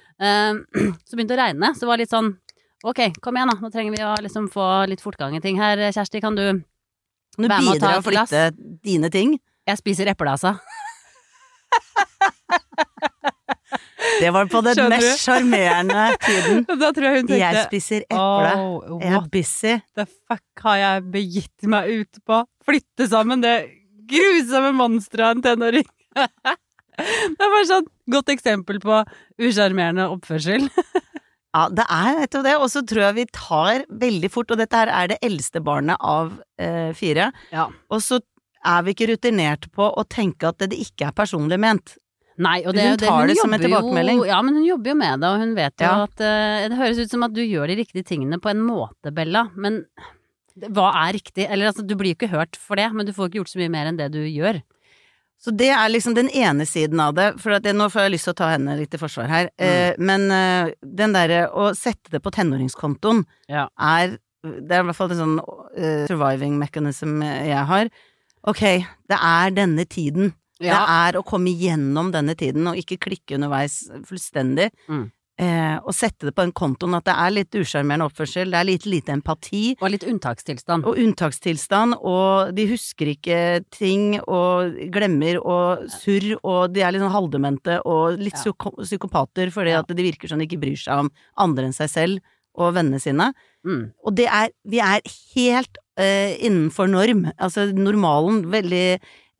[SPEAKER 2] Så begynte det å regne, så var det litt sånn, ok, kom igjen da, nå trenger vi å liksom få litt fortgang i ting her. Kjersti, kan du
[SPEAKER 4] bidra å flytte dine ting?
[SPEAKER 2] Jeg spiser eple, altså.
[SPEAKER 4] Det var på den mest charmerende tiden.
[SPEAKER 2] Da tror jeg hun tenkte,
[SPEAKER 4] jeg spiser eple, jeg busy.
[SPEAKER 2] The fuck har jeg begitt meg ut på? Flytte sammen det grusomme monsteret av en tenåring. Det var sånn godt eksempel på usjarmerende oppførsel.
[SPEAKER 4] Ja, det nettopp det, og så tror jeg vi tar veldig fort, og dette her det eldste barnet av 4, og så vi ikke rutinert på å tenke at det ikke personlig ment.
[SPEAKER 2] Nei, og det er
[SPEAKER 4] Hun
[SPEAKER 2] jo det,
[SPEAKER 4] tar det som en
[SPEAKER 2] jobber
[SPEAKER 4] tilbakemelding.
[SPEAKER 2] Ja, men hun jobber jo med det, og hun vet jo
[SPEAKER 4] Ja.
[SPEAKER 2] at det høres ut som at du gjør de riktige tingene på en måte, Bella, men hva er riktig? Eller altså, du blir jo ikke hørt for det, men du får ikke gjort så mye mer enn det du gjør.
[SPEAKER 4] Så det er liksom den ene siden av det, for nå får jeg lyst til å ta henne litt i forsvar her, men den derre å sette det på tenåringskontoen
[SPEAKER 2] Ja.
[SPEAKER 4] det er i hvert fall en sånn surviving mechanism jeg har. Ok, det er denne tiden. Det er å komme gjennom denne tiden, og ikke klikke underveis fullstendig. Og sette det på den kontoen at det er litt usjarmerende oppførsel, det er litt lite empati.
[SPEAKER 2] Og litt unntakstilstand.
[SPEAKER 4] Og unntakstilstand, og de husker ikke ting, og glemmer, og surr, og de er litt sånn halvdemente, og litt psykopater, fordi at de virker som de ikke bryr seg om andre enn seg selv og vennene sine. Og vi er helt innenfor norm, altså normalen, veldig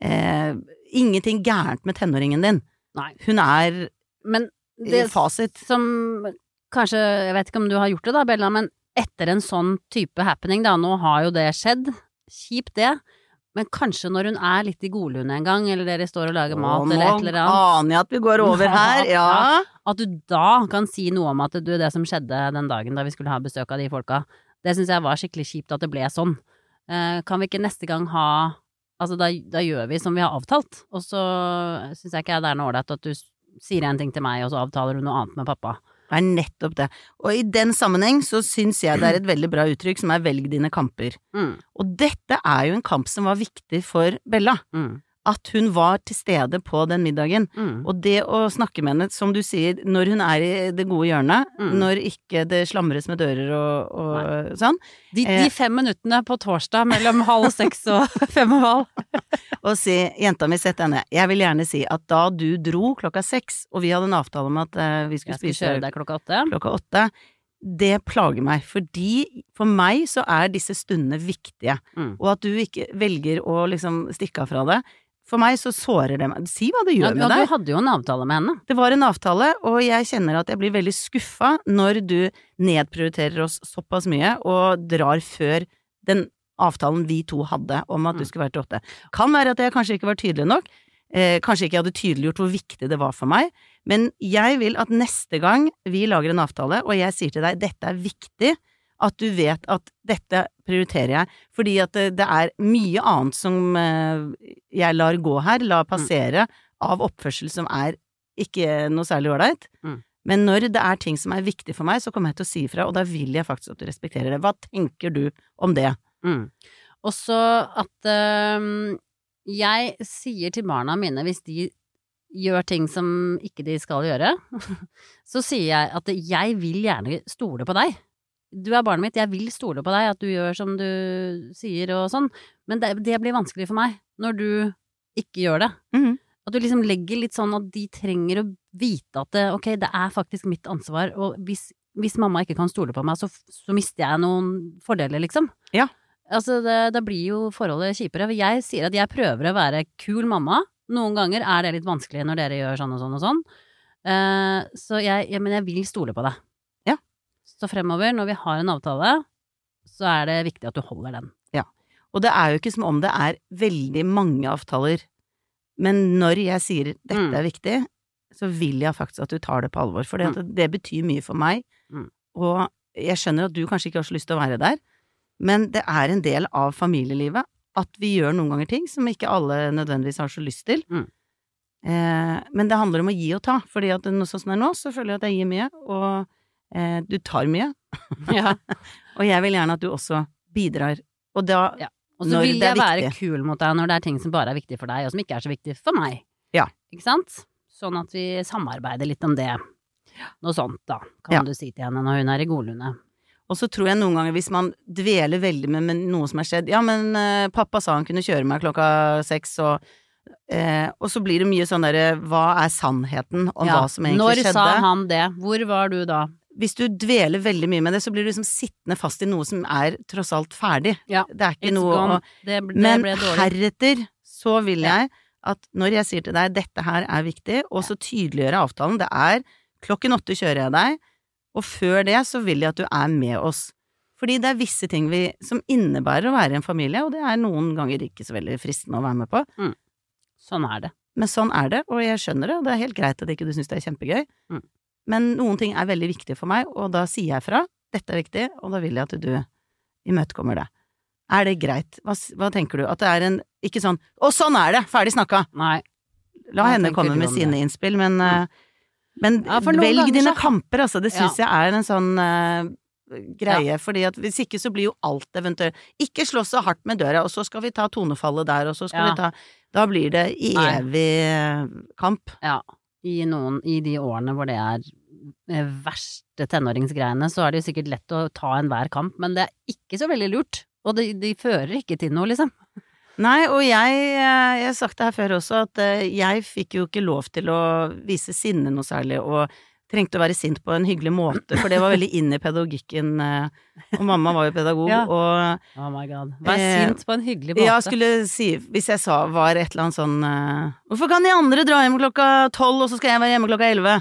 [SPEAKER 4] ingenting gærent med tenåringen din.
[SPEAKER 2] Nei.
[SPEAKER 4] Hun er
[SPEAKER 2] Men det
[SPEAKER 4] fasit.
[SPEAKER 2] som kanskje, jeg vet ikke om du har gjort det da, Bella, men etter en sånn type happening da, nå har jo det skjedd, kjipt det, men kanskje når hun er litt i godlune en gang, eller dere står og lager mat, eller et eller annet.
[SPEAKER 4] Nå aner jeg at vi går over her, ja.
[SPEAKER 2] At du da kan si noe om at du, det som skjedde den dagen da vi skulle ha besøk av de folka, det synes jeg var skikkelig kjipt at det ble sånn. Kan vi ikke neste gang altså da gjør vi som vi har avtalt, og så synes jeg ikke det er noe ålreit at du sier en ting til meg, og så avtaler du noe annet med pappa.
[SPEAKER 4] Det er nettopp det. Og i den sammenheng så syns jeg det er et veldig bra uttrykk som er velg dine kamper. Og dette er jo en kamp som var viktig for Bella. At hun var til stede på den middagen. Og det å snakke med henne, som du sier, når hun er i det gode hjørnet, når ikke det slamres med dører og sånn.
[SPEAKER 2] De 5 minuttene på torsdag mellom 5:30 og 5:30.
[SPEAKER 4] Og si, jenta mi, sett deg ned. Jeg vil gjerne si at da du dro 6:00, og vi hadde en avtale om at vi skulle spise
[SPEAKER 2] kjøre deg 8:00.
[SPEAKER 4] 8:00, det plager meg, fordi for meg så er disse stundene viktige. Og at du ikke velger å liksom stikke av fra det. For meg så sårer det meg. Si hva det gjør med deg.
[SPEAKER 2] Du hadde jo en avtale med henne.
[SPEAKER 4] Det var en avtale, og jeg kjenner at jeg blir veldig skuffa når du nedprioriterer oss såpass mye, og drar før den avtalen vi to hadde om at du skulle være til 8. Kan være at jeg kanskje ikke var tydelig nok, kanskje ikke hadde tydeliggjort hvor viktig det var for meg, men jeg vil at neste gang vi lager en avtale, og jeg sier til deg, dette er viktig, at du vet at dette prioriterer jeg, fordi at det er mye annet som jeg lar gå her, lar passere av oppførsel som er ikke noe særlig ålreit. Men når det er ting som er viktig for meg, så kommer jeg til å si ifra, og da vil jeg faktisk at du respekterer det. Hva tenker du om det?
[SPEAKER 2] Og så at jeg sier til barna mine, hvis de gjør ting som ikke de skal gjøre, så sier jeg at jeg vil gjerne stole på deg. Du er barnet mitt, jeg vil stole på deg, at du gjør som du sier og sånn, men det blir vanskelig for meg når du ikke gjør det. At du liksom legger litt sånn at de trenger å vite at ok, det er faktisk mitt ansvar, og hvis mamma ikke kan stole på meg, så mister jeg noen fordeler, liksom. Ja. Altså, da blir jo forholdet kjipere. Jeg sier at jeg prøver å være kul mamma. Noen ganger er det litt vanskelig når dere gjør sånn og sånn og sånn. Men jeg vil stole på deg. Ja. Så fremover, når vi har en avtale, så er det viktig at du holder den. Ja.
[SPEAKER 4] Og det er jo ikke som om det er veldig mange avtaler. Men når jeg sier dette er viktig, så vil jeg faktisk at du tar det på alvor. For det betyr mye for meg. Og jeg skjønner at du kanskje ikke har så lyst til å være der. Men det er en del av familielivet at vi gjør noen ganger ting som ikke alle nødvendigvis har så lyst til. Men det handler om å gi og ta, fordi at sånn som det er nå, så føler jeg at jeg gir mye, og du tar mye. Og jeg vil gjerne at du også bidrar. Og da,
[SPEAKER 2] og så vil jeg være kul mot deg når det er ting som bare er viktig for deg, og som ikke er så viktig for meg. Ja. Ikke sant? Sånn at vi samarbeider litt om det. Noe sånt da, kan du si til henne når hun er i godlune.
[SPEAKER 4] Og så tror jeg noen ganger, hvis man dveler veldig med noe som er skjedd, ja, men pappa sa han kunne kjøre meg 6:00, og så blir det mye sånn der, hva er sannheten om hva som egentlig skjedde?
[SPEAKER 2] Når sa han det? Hvor var du da?
[SPEAKER 4] Hvis du dveler veldig mye med det, så blir du liksom sittende fast i noe som er tross alt ferdig. Ja, det er ikke noe men heretter så vil jeg at når jeg sier til deg, dette her er viktig, og så tydeliggjøre avtalen, det er 8:00 kjører jeg deg, og før det så vil jeg at du er med oss. Fordi det er visse ting som innebærer å være en familie, og det er noen ganger ikke så veldig fristende å være med på.
[SPEAKER 2] Sånn er det.
[SPEAKER 4] men sånn er det, og jeg skjønner det, og det er helt greit at ikke du synes det er kjempegøy. Men noen ting er veldig viktige for meg, og da sier jeg fra, dette er viktig, og da vil jeg at du imøtekommer det. Er det greit? Hva tenker du? At det er ikke sånn, å sånn er det, ferdig snakket!
[SPEAKER 3] Nei.
[SPEAKER 4] La henne komme med sine innspill, men velg dine kamper, altså, det synes jeg er en sånn greie, fordi at hvis ikke så blir jo alt eventuelt, ikke slå så hardt med døra, og så skal vi ta tonefallet der, og så skal vi ta, da blir det evig kamp.
[SPEAKER 3] Ja, i de årene hvor det er verste tenåringsgreiene, så er det jo sikkert lett å ta enhver kamp, men det er ikke så veldig lurt, og de fører ikke til noe, liksom.
[SPEAKER 4] Nei, og jeg har sagt det her før også, at jeg fikk jo ikke lov til å vise sinne noe særlig, og trengte å være sint på en hyggelig måte, for det var veldig inn i pedagogikken, og mamma var jo pedagog, og
[SPEAKER 3] oh my god, vær sint på en hyggelig måte.
[SPEAKER 4] Ja, skulle si, hvis jeg var et eller annet sånn, hvorfor kan de andre dra hjem klokka 12, og så skal jeg være hjemme klokka 11?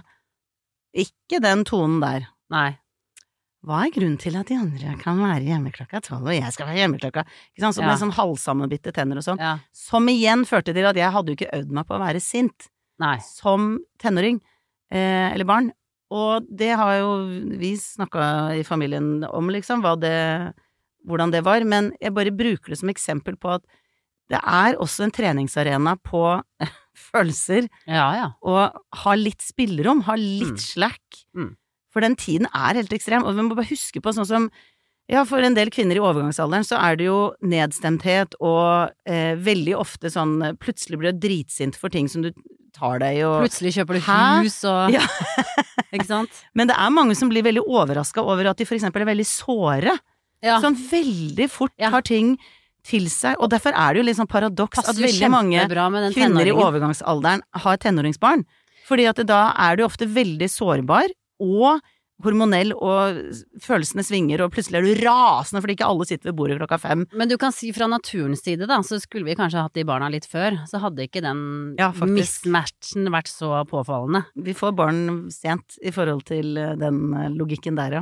[SPEAKER 4] Ikke den tonen der.
[SPEAKER 3] Nei.
[SPEAKER 4] Hva er grunnen til at de andre kan være hjemme klokka 12, og jeg skal være hjemme klokka, ikke sant, så med sånn halvsammenbitte tenner og sånn, som igjen førte til at jeg hadde jo ikke øvd meg på å være sint, som tenåring, eller barn, og det har jo vi snakket i familien om, liksom, hvordan det var, men jeg bare bruker det som eksempel på at det er også en treningsarena på følelser, og ha litt spillerom, ha litt slack, for den tiden er helt ekstrem, og vi må bare huske på sånn som, for en del kvinner i overgangsalderen så er det jo nedstemthet, og veldig ofte sånn, plutselig blir du dritsint for ting som du tar deg og
[SPEAKER 3] plutselig kjøper du hus og ikke sant?
[SPEAKER 4] Men det er mange som blir veldig overrasket over at de for eksempel er veldig såre, sånn veldig fort tar ting til seg, og derfor er det jo litt sånn paradoks at veldig mange kvinner i overgangsalderen har tenåringsbarn, fordi at da er du ofte veldig sårbar og hormonell, og følelsene svinger, og plutselig er du rasende fordi ikke alle sitter ved bordet klokka 5.
[SPEAKER 3] Men du kan si fra naturens side da, så skulle vi kanskje hatt de barna litt før, så hadde ikke den mismatchen vært så påfallende.
[SPEAKER 4] Vi får barn sent i forhold til den logikken der,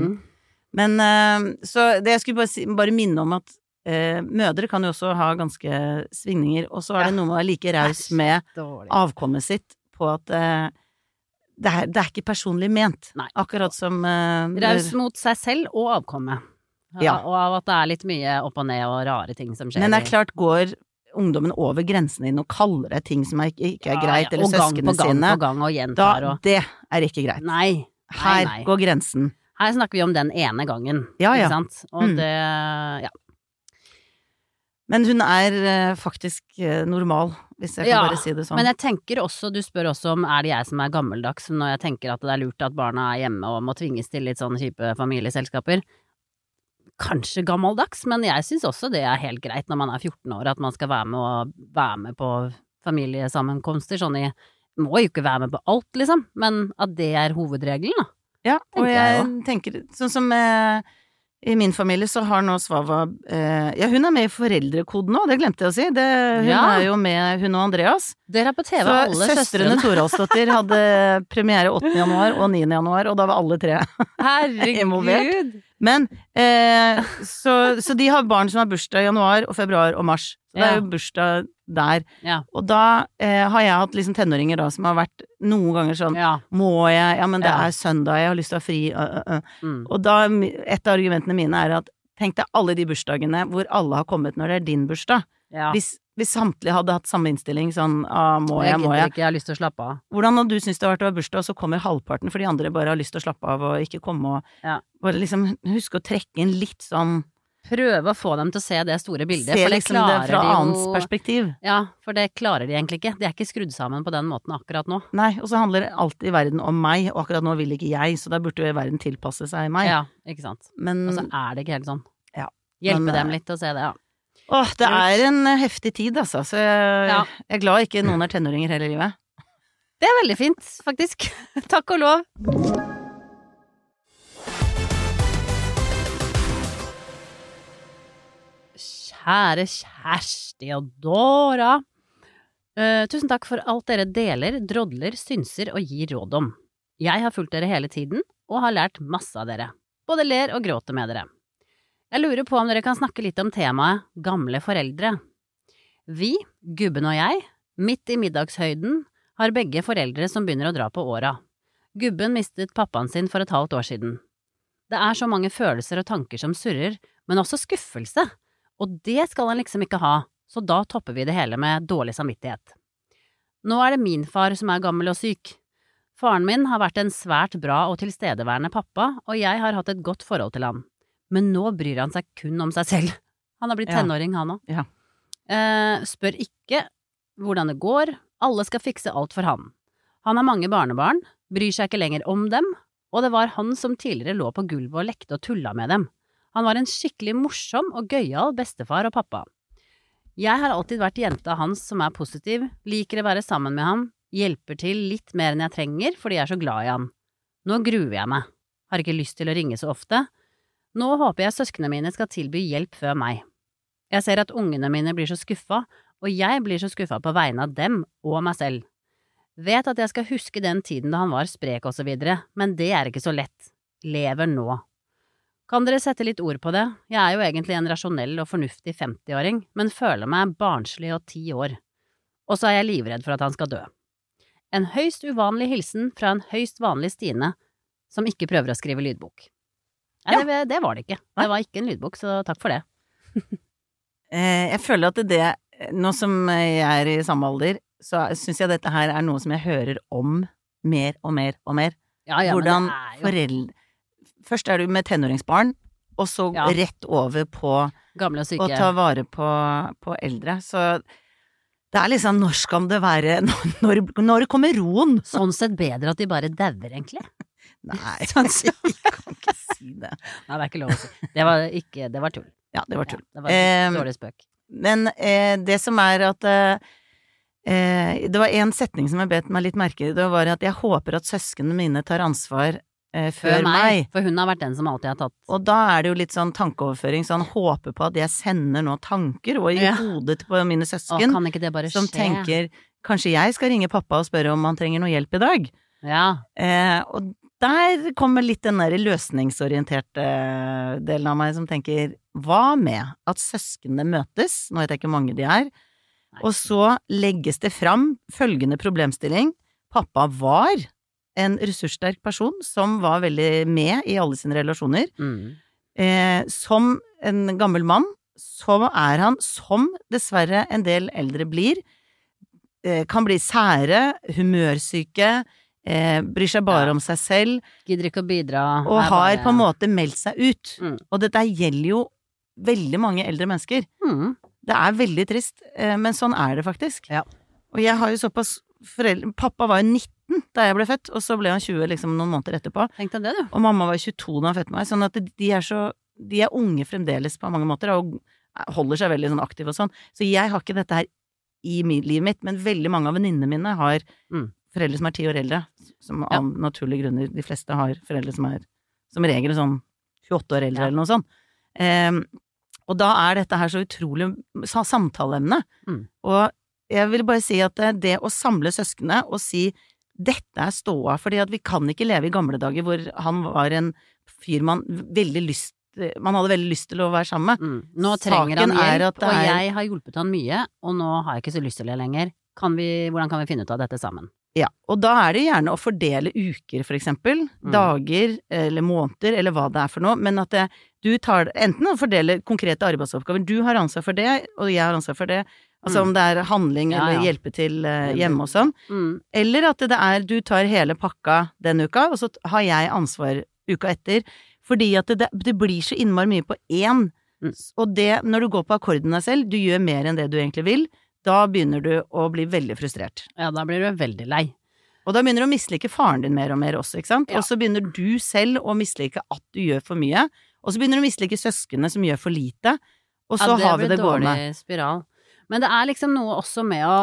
[SPEAKER 4] Men så det jeg skulle bare minne om at mødre kan jo også ha ganske svingninger, og så er det noe med å være like raus med avkommet sitt på at det er ikke personlig ment.
[SPEAKER 3] Nei.
[SPEAKER 4] Akkurat som
[SPEAKER 3] raus mot seg selv og avkommet. Og av at det er litt mye opp og ned og rare ting som skjer.
[SPEAKER 4] Men det er klart, går ungdommen over grensen din og kaller deg ting som ikke er greit, eller søskene sine,
[SPEAKER 3] og
[SPEAKER 4] det er ikke greit.
[SPEAKER 3] Nei.
[SPEAKER 4] Her går grensen.
[SPEAKER 3] Her snakker vi om den ene gangen, ikke sant? Og det,
[SPEAKER 4] Men hun er faktisk normal, hvis jeg kan bare si det sånn.
[SPEAKER 3] Men jeg tenker også, du spør også om er det jeg som er gammeldags, når jeg tenker at det er lurt at barna er hjemme og må tvinges til litt sånne kjipe familieselskaper. Kanskje gammeldags, men jeg synes også det er helt greit når man er 14 år, at man skal være med på familiesammenkomster, sånn må jo ikke være med på alt, liksom, men at det er hovedregelen, da.
[SPEAKER 4] Ja, og jeg tenker, sånn som i min familie så har nå Svava, hun er med i foreldrekoden nå, det glemte jeg å si, hun er jo med, hun og Andreas.
[SPEAKER 3] Dere er på TV, alle søstrene.
[SPEAKER 4] Så søstrene Toralsdottir hadde premiere 8. januar og 9. januar, og da var alle 3
[SPEAKER 3] Herregud!
[SPEAKER 4] Men, så de har barn som har bursdag i januar og februar og mars, så det er jo bursdag der. Og da har jeg hatt liksom tenåringer da, som har vært noen ganger sånn, må jeg, men det er søndag, jeg har lyst til å ha fri, Og da, et av argumentene mine er at, tenk deg alle de bursdagene hvor alle har kommet når det er din bursdag. Hvis samtlige hadde hatt samme innstilling, sånn, må jeg.
[SPEAKER 3] Jeg har lyst til å slappe av.
[SPEAKER 4] Hvordan når du synes det har vært å ha bursdag, så kommer halvparten, for de andre bare har lyst til å slappe av og ikke komme og bare liksom huske å trekke inn litt sånn.
[SPEAKER 3] Prøve å få dem til å se det store bildet.
[SPEAKER 4] Se liksom det fra annens perspektiv.
[SPEAKER 3] Ja, for det klarer de egentlig ikke. De er ikke skrudd sammen på den måten akkurat nå.
[SPEAKER 4] Nei, og så handler alt i verden om meg, og akkurat nå vil ikke jeg, så da burde jo verden tilpasse seg meg.
[SPEAKER 3] Ja, ikke sant. Men, og så er det ikke helt sånn. Hjelpe dem litt å se det,
[SPEAKER 4] det er en heftig tid, altså, så jeg er glad ikke noen er tenåringer hele livet.
[SPEAKER 3] Det er veldig fint, faktisk. Takk og lov. Kjære Kjersti og Dora. Tusen takk for alt dere deler, drodler, synser og gir råd om. Jeg har fulgt dere hele tiden, og har lært masse av dere. Både ler og gråter med dere. Jeg lurer på om dere kan snakke litt om temaet gamle foreldre. Vi, gubben og jeg,
[SPEAKER 2] Midt i middagshøyden har begge foreldre som begynner å dra på åra. Gubben mistet pappaen sin for et halvt år siden. Det så mange følelser og tanker som surrer, men også skuffelse, og det skal han liksom ikke ha, så da topper vi det hele med dårlig samvittighet. Nå det min far som gammel og syk. Faren min har vært en svært bra og tilstedeværende pappa, og jeg har hatt et godt forhold til han. Men nå bryr han seg kun om seg selv. Han har blitt tenåring, han også.
[SPEAKER 4] Ja.
[SPEAKER 2] Spør ikke hvordan det går, alle skal fikse alt for han. Han har mange barnebarn, bryr seg ikke lenger om dem, og det var han som tidligere lå på gulvet og lekte og tulla med dem. Han var en skikkelig morsom og gøyal bestefar og pappa. Jeg har alltid vært jenta hans som positiv, liker å være sammen med ham, hjelper til litt mer enn jeg trenger fordi jeg så glad i han. Nå gruer jeg meg, har ikke lyst til å ringe så ofte. Nå håper jeg søskene mine skal tilby hjelp før meg. Jeg ser at ungene mine blir så skuffa, og jeg blir så skuffa på vegne av dem og meg selv. Vet at jeg skal huske den tiden da han var sprek og så videre, men det ikke så lett. Lever nå. Kan dere sette litt ord på det? Jeg jo egentlig en rasjonell og fornuftig 50-åring, men føler meg barnslig og 10 år. Og så jeg livredd for at han skal dø. En høyst uvanlig hilsen fra en høyst vanlig Stine, som ikke prøver å skrive lydbok. Nei, det var det ikke. Det var ikke en lydbok, så takk for det.
[SPEAKER 4] Jeg føler at det, nå som jeg I samme alder, så synes jeg dette her noe som jeg hører om mer og mer og mer.
[SPEAKER 2] Ja,
[SPEAKER 4] hvordan
[SPEAKER 2] men
[SPEAKER 4] foreldre... Først du med tenåringsbarn, og så rett over på
[SPEAKER 2] gamle og syke.
[SPEAKER 4] Å ta vare på eldre. Så det liksom, når skal det være, når kommer roen?
[SPEAKER 2] Sånn sett bedre at de bare dauer, egentlig.
[SPEAKER 4] Nei, jeg kan ikke si det.
[SPEAKER 2] Nei, det ikke lov å si. Det var tull.
[SPEAKER 4] Ja, det var tull.
[SPEAKER 2] Ja, det var en dårlig spøk.
[SPEAKER 4] Men det som at det var en setning som jeg bet meg litt merke I, det var at jeg håper at søskene mine tar ansvar før meg.
[SPEAKER 2] For hun har vært den som alltid har tatt.
[SPEAKER 4] Og da det jo litt sånn tankeoverføring, så han håper på at jeg sender nå tanker og I hodet på mine søsken,
[SPEAKER 2] kan ikke det bare
[SPEAKER 4] som
[SPEAKER 2] skje?
[SPEAKER 4] Tenker, kanskje jeg skal ringe pappa og spørre om han trenger noe hjelp I dag.
[SPEAKER 2] Ja.
[SPEAKER 4] Og der kommer litt den der løsningsorienterte delen av meg som tenker, hva med at søskene møtes, nå vet jeg ikke hvor mange de og så legges det fram følgende problemstilling, pappa var en ressurssterk person som var veldig med I alle sine relasjoner. Som en gammel mann, så han, som dessverre en del eldre blir, kan bli sære, humørsyke, bryr seg bare om seg selv.
[SPEAKER 2] Gidder ikke å bidra.
[SPEAKER 4] Og har på en måte meldt seg ut. Og dette gjelder jo veldig mange eldre mennesker. Det veldig trist, men sånn det faktisk.
[SPEAKER 2] Ja. Og
[SPEAKER 4] jeg har jo såpass pappa var jo 19 da jeg ble født, og så ble han 20 liksom noen måneder etterpå.
[SPEAKER 2] Tenk deg det, du.
[SPEAKER 4] Og mamma var 22 da han fødte meg, sånn at de unge fremdeles på mange måter, og holder seg veldig sånn aktiv og sånn. Så jeg har ikke dette her I livet mitt, men veldig mange av venninnene mine har foreldre som 10 år eldre, som av naturlige grunner, de fleste har foreldre som regel sånn 28 år eldre eller noe sånt. Og da dette her så utrolig samtaleemne. Og jeg vil bare si at det å samle søskene og si dette ståa, fordi at vi kan ikke leve I gamle dager hvor han var en fyr man hadde veldig lyst til å være sammen med.
[SPEAKER 2] Nå trenger han hjelp, og jeg har hjulpet han mye, og nå har jeg ikke så lyst til det lenger. Hvordan kan vi finne ut av dette sammen?
[SPEAKER 4] Ja, og da det gjerne å fordele uker, for eksempel, dager eller måneder, eller hva det for noe, men at du tar enten å fordele konkrete arbeidsoppgaver, du har ansvar for det, og jeg har ansvar for det, altså om det handling eller hjelpe til hjemme og sånn, eller at det du tar hele pakka den uka, og så har jeg ansvar uka etter, fordi at det blir så innmari mye på én, og det, når du går på akkordene selv, du gjør mer enn det du egentlig vil, da begynner du å bli veldig frustrert.
[SPEAKER 2] Ja, da blir du veldig lei.
[SPEAKER 4] Og da begynner du å mislike faren din mer og mer også, ikke sant? Ja. Og så begynner du selv å mislike at du gjør for mye, og så begynner du å mislike søskene som gjør for lite, og så har vi det gående. Ja, det blir dårlig spiral.
[SPEAKER 2] Men det liksom noe også med å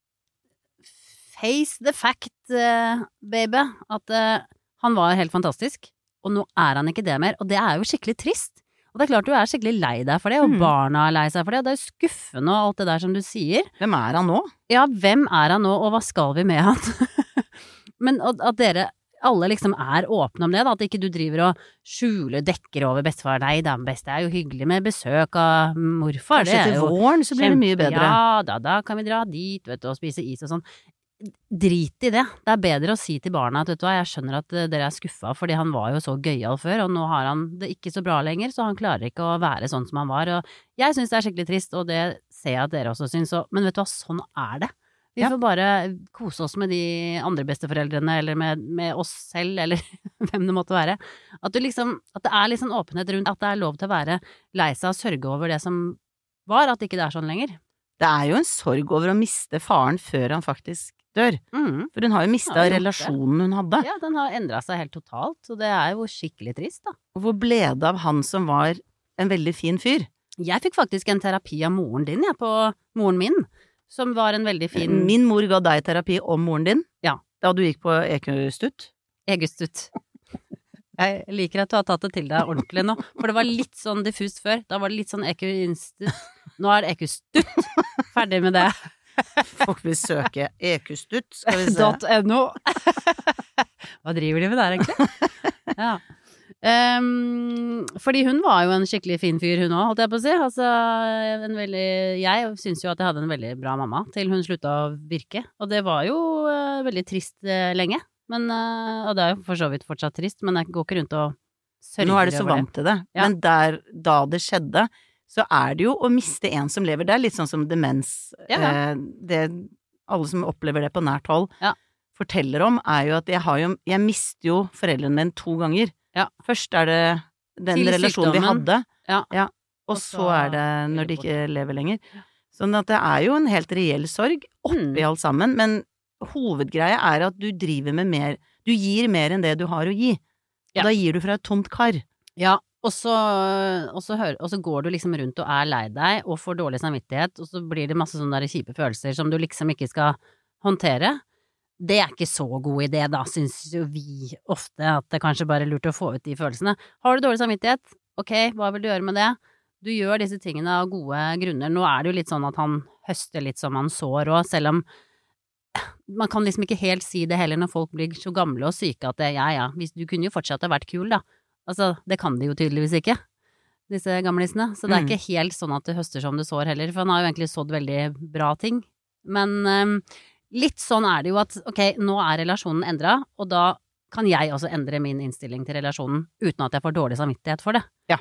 [SPEAKER 2] face the fact, baby, at han var helt fantastisk, og nå han ikke det mer, og det jo skikkelig trist. Og det klart du skikkelig lei deg for det, og barna lei seg for det, og det jo skuffende og alt det der som du sier.
[SPEAKER 4] Hvem han nå?
[SPEAKER 2] Ja, hvem han nå, og hva skal vi med han? Men at dere, alle liksom åpne om det, da, at ikke du driver og skjuler, dekker over bestefar. Nei, det er jo hyggelig med besøk av morfar.
[SPEAKER 4] Kanskje til våren så blir det mye bedre.
[SPEAKER 2] Ja, da kan vi dra dit, vet du, og spise is og sånn. Drit i det. Det er bedre å si til barna at vet du hva, jeg skjønner at dere skuffet, fordi han var jo så gøyal før, og nå har han det ikke så bra lenger, så han klarer ikke å være sånn som han var, og jeg synes det er skikkelig trist, og det ser jeg at dere også synes, men vet du hva, sånn det. Vi får bare kose oss med de andre besteforeldrene, eller med oss selv, eller hvem det måtte være. At det litt sånn åpenhet rundt, at det lov til å være lei seg og sørge over det som var, at ikke det sånn lenger.
[SPEAKER 4] Det jo en sorg over å miste faren før han faktisk dør. For hun har jo mistet relasjonen hun hadde.
[SPEAKER 2] Ja, den har endret seg helt totalt, og det jo skikkelig trist, da.
[SPEAKER 4] Og hvor ble det av han som var en veldig fin fyr?
[SPEAKER 2] Jeg fikk faktisk en terapi av moren din, på moren min, som var en veldig fin...
[SPEAKER 4] Min mor ga deg terapi om moren din?
[SPEAKER 2] Ja.
[SPEAKER 4] Da du gikk på Ekustutt?
[SPEAKER 2] Egustutt. Jeg liker at du har tatt det til deg ordentlig nå, for det var litt sånn diffust før. Da var det litt sånn Ekustutt. Nå det Ekustutt. Ferdig med det.
[SPEAKER 4] Folk vil søke Ekustutt, skal vi se.
[SPEAKER 2] .no. Hva driver de med der, egentlig? Ja. Fordi hun var jo en skikkelig fin fyr, hun også, holdt jeg på å si. Altså, jeg synes jo at jeg hadde en veldig bra mamma, til hun sluttet å virke. Og det var jo veldig trist lenge. Men, og det jo for så vidt fortsatt trist, men jeg går ikke rundt og sørger over det.
[SPEAKER 4] Nå det så vant til det. Ja. Men da det skjedde, så det jo å miste en som lever. Det litt sånn som demens.
[SPEAKER 2] Ja.
[SPEAKER 4] Alle som opplever det på nært hold, forteller om, jo at jeg mister jo foreldrene mine 2 ganger.
[SPEAKER 2] Ja.
[SPEAKER 4] Først det den
[SPEAKER 2] til
[SPEAKER 4] relasjonen vi hadde,
[SPEAKER 2] ja.
[SPEAKER 4] Og så det når de ikke lever lenger. Sånn at det jo en helt reell sorg oppi alt sammen, men hovedgreia at du driver med mer, du gir mer enn det du har å gi, og da gir du fra et tomt kar.
[SPEAKER 2] Ja, og så går du liksom rundt og lei deg og får dårlig samvittighet, og så blir det masse sånne der kjipe følelser som du liksom ikke skal håndtere. Det ikke så god idé, da, synes jo vi ofte, at det kanskje bare lurt å få ut de følelsene. Har du dårlig samvittighet? Ok, hva vil du gjøre med det? Du gjør disse tingene av gode grunner. Nå det jo litt sånn at han høster litt som han sår også, selv om man kan liksom ikke helt si det heller når folk blir så gamle og syke at du kunne jo fortsatt ha vært kul, da. Altså, det kan de jo tydeligvis ikke, disse gamlisene. Så det ikke helt sånn at det høster som det sår heller, for han har jo egentlig sådd veldig bra ting. Men litt sånn det jo at, ok, nå relasjonen endret, og da kan jeg også endre min innstilling til relasjonen, uten at jeg får dårlig samvittighet for det.
[SPEAKER 4] Ja.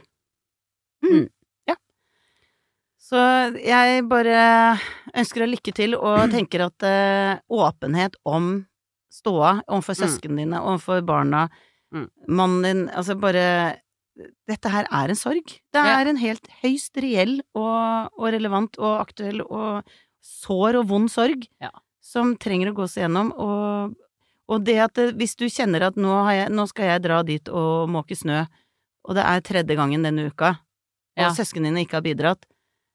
[SPEAKER 4] Ja. Så jeg bare ønsker deg lykke til, og tenker at åpenhet om ståa, overfor søskene dine, overfor barna, mannen din, altså bare, dette her en sorg. Det en helt høyst reell og relevant og aktuell og sår og vond sorg, som trenger å gå seg gjennom, og det at hvis du kjenner at nå skal jeg dra dit og måke snø, og det 3. gangen denne uka, og søskene dine ikke har bidratt,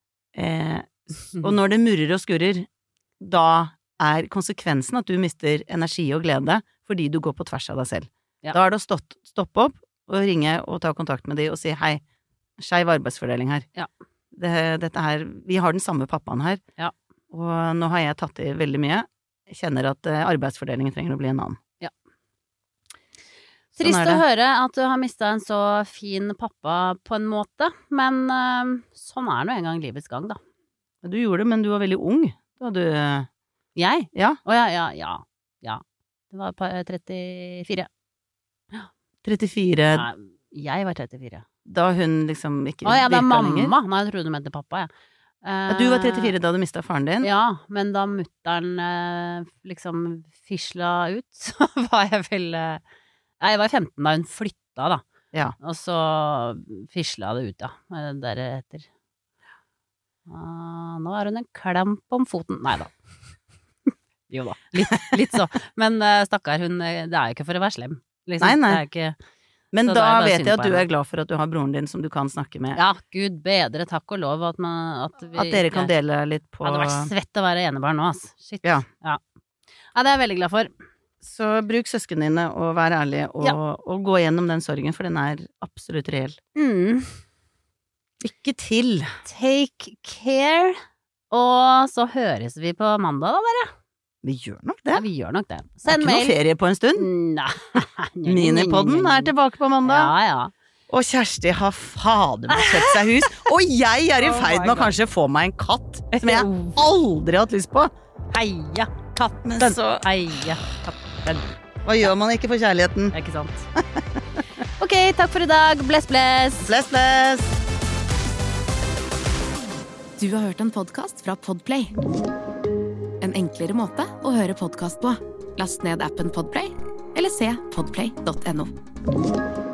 [SPEAKER 4] og når det murrer og skurrer, da konsekvensen at du mister energi og glede, fordi du går på tvers av deg selv. Ja. Da det å stoppe opp og ringe og ta kontakt med de og si hei, skeiv arbeidsfordeling her. Ja. Dette her, vi har den samme pappaen her, og nå har jeg tatt i veldig mye. Jeg kjenner at arbeidsfordelingen trenger å bli en annen. Ja.
[SPEAKER 2] Trist å høre at du har mistet en så fin pappa på en måte, men sånn nå en gang livets gang, da.
[SPEAKER 4] Du gjorde det, men du var veldig ung da du...
[SPEAKER 2] Jeg?
[SPEAKER 4] Ja.
[SPEAKER 2] Ja. Det var på 34.
[SPEAKER 4] 34?
[SPEAKER 2] Nei, jeg var 34.
[SPEAKER 4] Da hun liksom ikke
[SPEAKER 2] virka lenger? Mamma. Nei, jeg trodde du mente pappa,
[SPEAKER 4] Du var 34 da du mistet faren din?
[SPEAKER 2] Ja, men da mutteren liksom fisla ut, så var jeg vel jeg var 15 da hun flytta, da.
[SPEAKER 4] Ja.
[SPEAKER 2] Og så fisla det ut, deretter. Nå hun en klamp om foten. Nei da. Jo da, litt så. Men stakkar, hun, det jo ikke for å være slem. Liksom.
[SPEAKER 4] Nei.
[SPEAKER 2] Det ikke,
[SPEAKER 4] men da vet jeg at du glad for at du har broren din som du kan snakke med.
[SPEAKER 2] Ja, Gud bedre, takk og lov at
[SPEAKER 4] dere kan dele litt på...
[SPEAKER 2] Det hadde vært svett å være enebarn nå, ass. Shit.
[SPEAKER 4] Ja,
[SPEAKER 2] det jeg veldig glad for.
[SPEAKER 4] Så bruk søskene dine og vær ærlig og gå gjennom den sorgen, for den absolutt reell. Lykke til!
[SPEAKER 2] Take care. Og så høres vi på mandag da, dere.
[SPEAKER 4] Vi gjør nok det.
[SPEAKER 2] Ja, vi gjør nok det.
[SPEAKER 4] Det er
[SPEAKER 2] Send
[SPEAKER 4] ikke noe
[SPEAKER 2] mail.
[SPEAKER 4] ferie på en stund.
[SPEAKER 2] Nei.
[SPEAKER 4] Minipodden er tilbake på mandag.
[SPEAKER 2] Ja.
[SPEAKER 4] Og Kjersti har fader meg kjøpt seg hus. Og jeg er i ferd med å kanskje få meg en katt som jeg aldri har hatt lyst på.
[SPEAKER 2] Heia katten.
[SPEAKER 4] Men så-
[SPEAKER 2] Heia katten.
[SPEAKER 4] Hva gjør man ikke for kjærligheten?
[SPEAKER 2] Ikke sant? Ok, takk for i dag. Bless, bless.
[SPEAKER 4] Bless, bless.
[SPEAKER 1] Du har hørt en podcast fra Podplay. En enklere måte å høre podcast på. Last ned appen Podplay, eller se podplay.no.